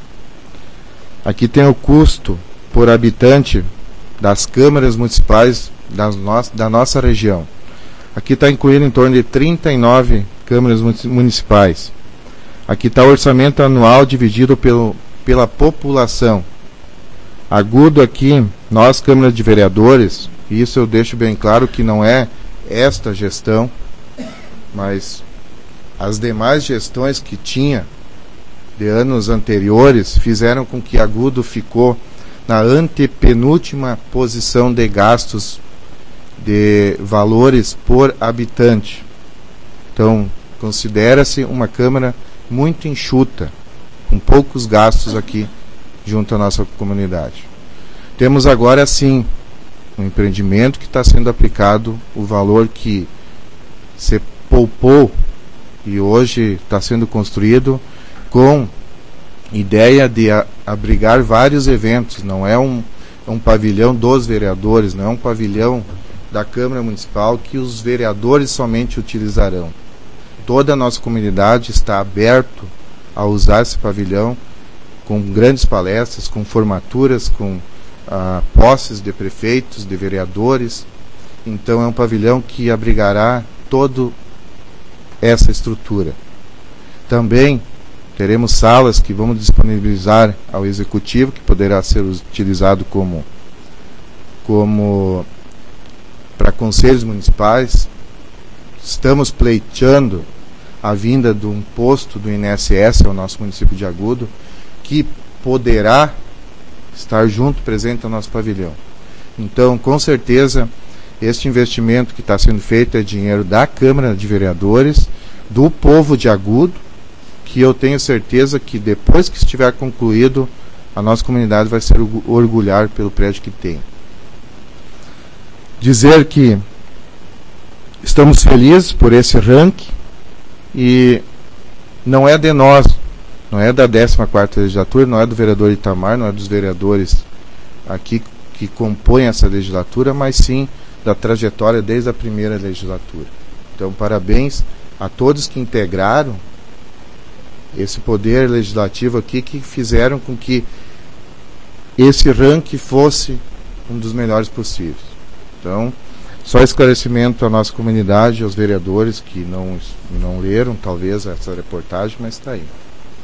Aqui tem o custo por habitante das câmaras municipais das no, da nossa região. Aqui está incluído em torno de trinta e nove câmaras municipais. Aqui está o orçamento anual dividido pelo, pela população. Agudo aqui, nós, Câmara de Vereadores, e isso eu deixo bem claro que não é esta gestão, mas as demais gestões que tinha de anos anteriores fizeram com que Agudo ficou na antepenúltima posição de gastos de valores por habitante. Então, considera-se uma Câmara muito enxuta, com poucos gastos aqui junto à nossa comunidade. Temos agora sim um empreendimento que está sendo aplicado, o valor que se poupou e hoje está sendo construído com ideia de a, abrigar vários eventos. Não é um, um pavilhão dos vereadores, não é um pavilhão da Câmara Municipal que os vereadores somente utilizarão. Toda a nossa comunidade está aberta a usar esse pavilhão com grandes palestras, com formaturas, com ah, posses de prefeitos, de vereadores. Então é um pavilhão que abrigará toda essa estrutura. Também teremos salas que vamos disponibilizar ao Executivo, que poderá ser utilizado como, como para conselhos municipais. Estamos pleiteando a vinda de um posto do I N S S ao nosso município de Agudo, que poderá estar junto, presente no nosso pavilhão. Então, com certeza, este investimento que está sendo feito é dinheiro da Câmara de Vereadores, do povo de Agudo, que eu tenho certeza que depois que estiver concluído, a nossa comunidade vai se orgulhar pelo prédio que tem. Dizer que estamos felizes por esse ranking, e não é de nós, não é da décima quarta legislatura, não é do vereador Itamar, não é dos vereadores aqui que compõem essa legislatura, mas sim da trajetória desde a primeira legislatura. Então, parabéns a todos que integraram esse poder legislativo aqui, que fizeram com que esse ranking fosse um dos melhores possíveis. Então, só esclarecimento à nossa comunidade, aos vereadores que não, não leram talvez essa reportagem, mas está aí.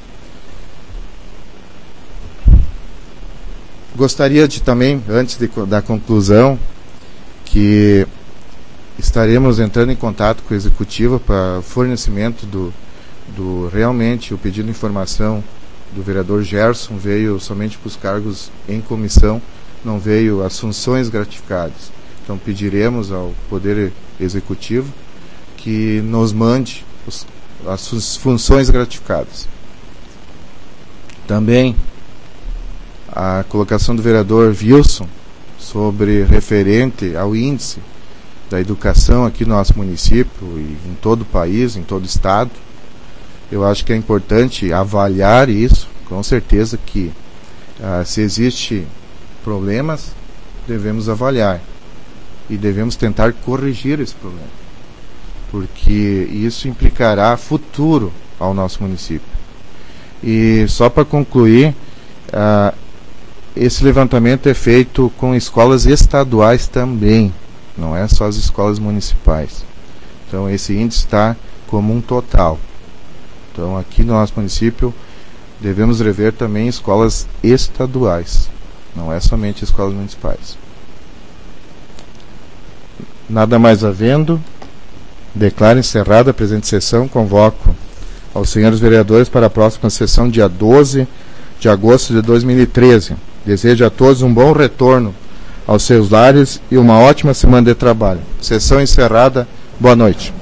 Gostaria de também, antes de, da conclusão, que estaremos entrando em contato com a executiva para fornecimento do, do realmente o pedido de informação do vereador Gerson veio somente para os cargos em comissão, não veio as funções gratificadas. Então pediremos ao Poder Executivo que nos mande os, as funções gratificadas. Também a colocação do vereador Wilson sobre referente ao índice da educação aqui no nosso município e em todo o país, em todo o estado. Eu acho que é importante avaliar isso, com certeza que ah, se existe problemas, devemos avaliar e devemos tentar corrigir esse problema, porque isso implicará futuro ao nosso município. E só para concluir, ah, esse levantamento é feito com escolas estaduais também, não é só as escolas municipais. Então esse índice está como um total. Então aqui no nosso município devemos rever também escolas estaduais, não é somente escolas municipais. Nada mais havendo, declaro encerrada a presente sessão, convoco aos senhores vereadores para a próxima sessão, dia doze de agosto de dois mil e treze. Desejo a todos um bom retorno aos seus lares e uma ótima semana de trabalho. Sessão encerrada. Boa noite.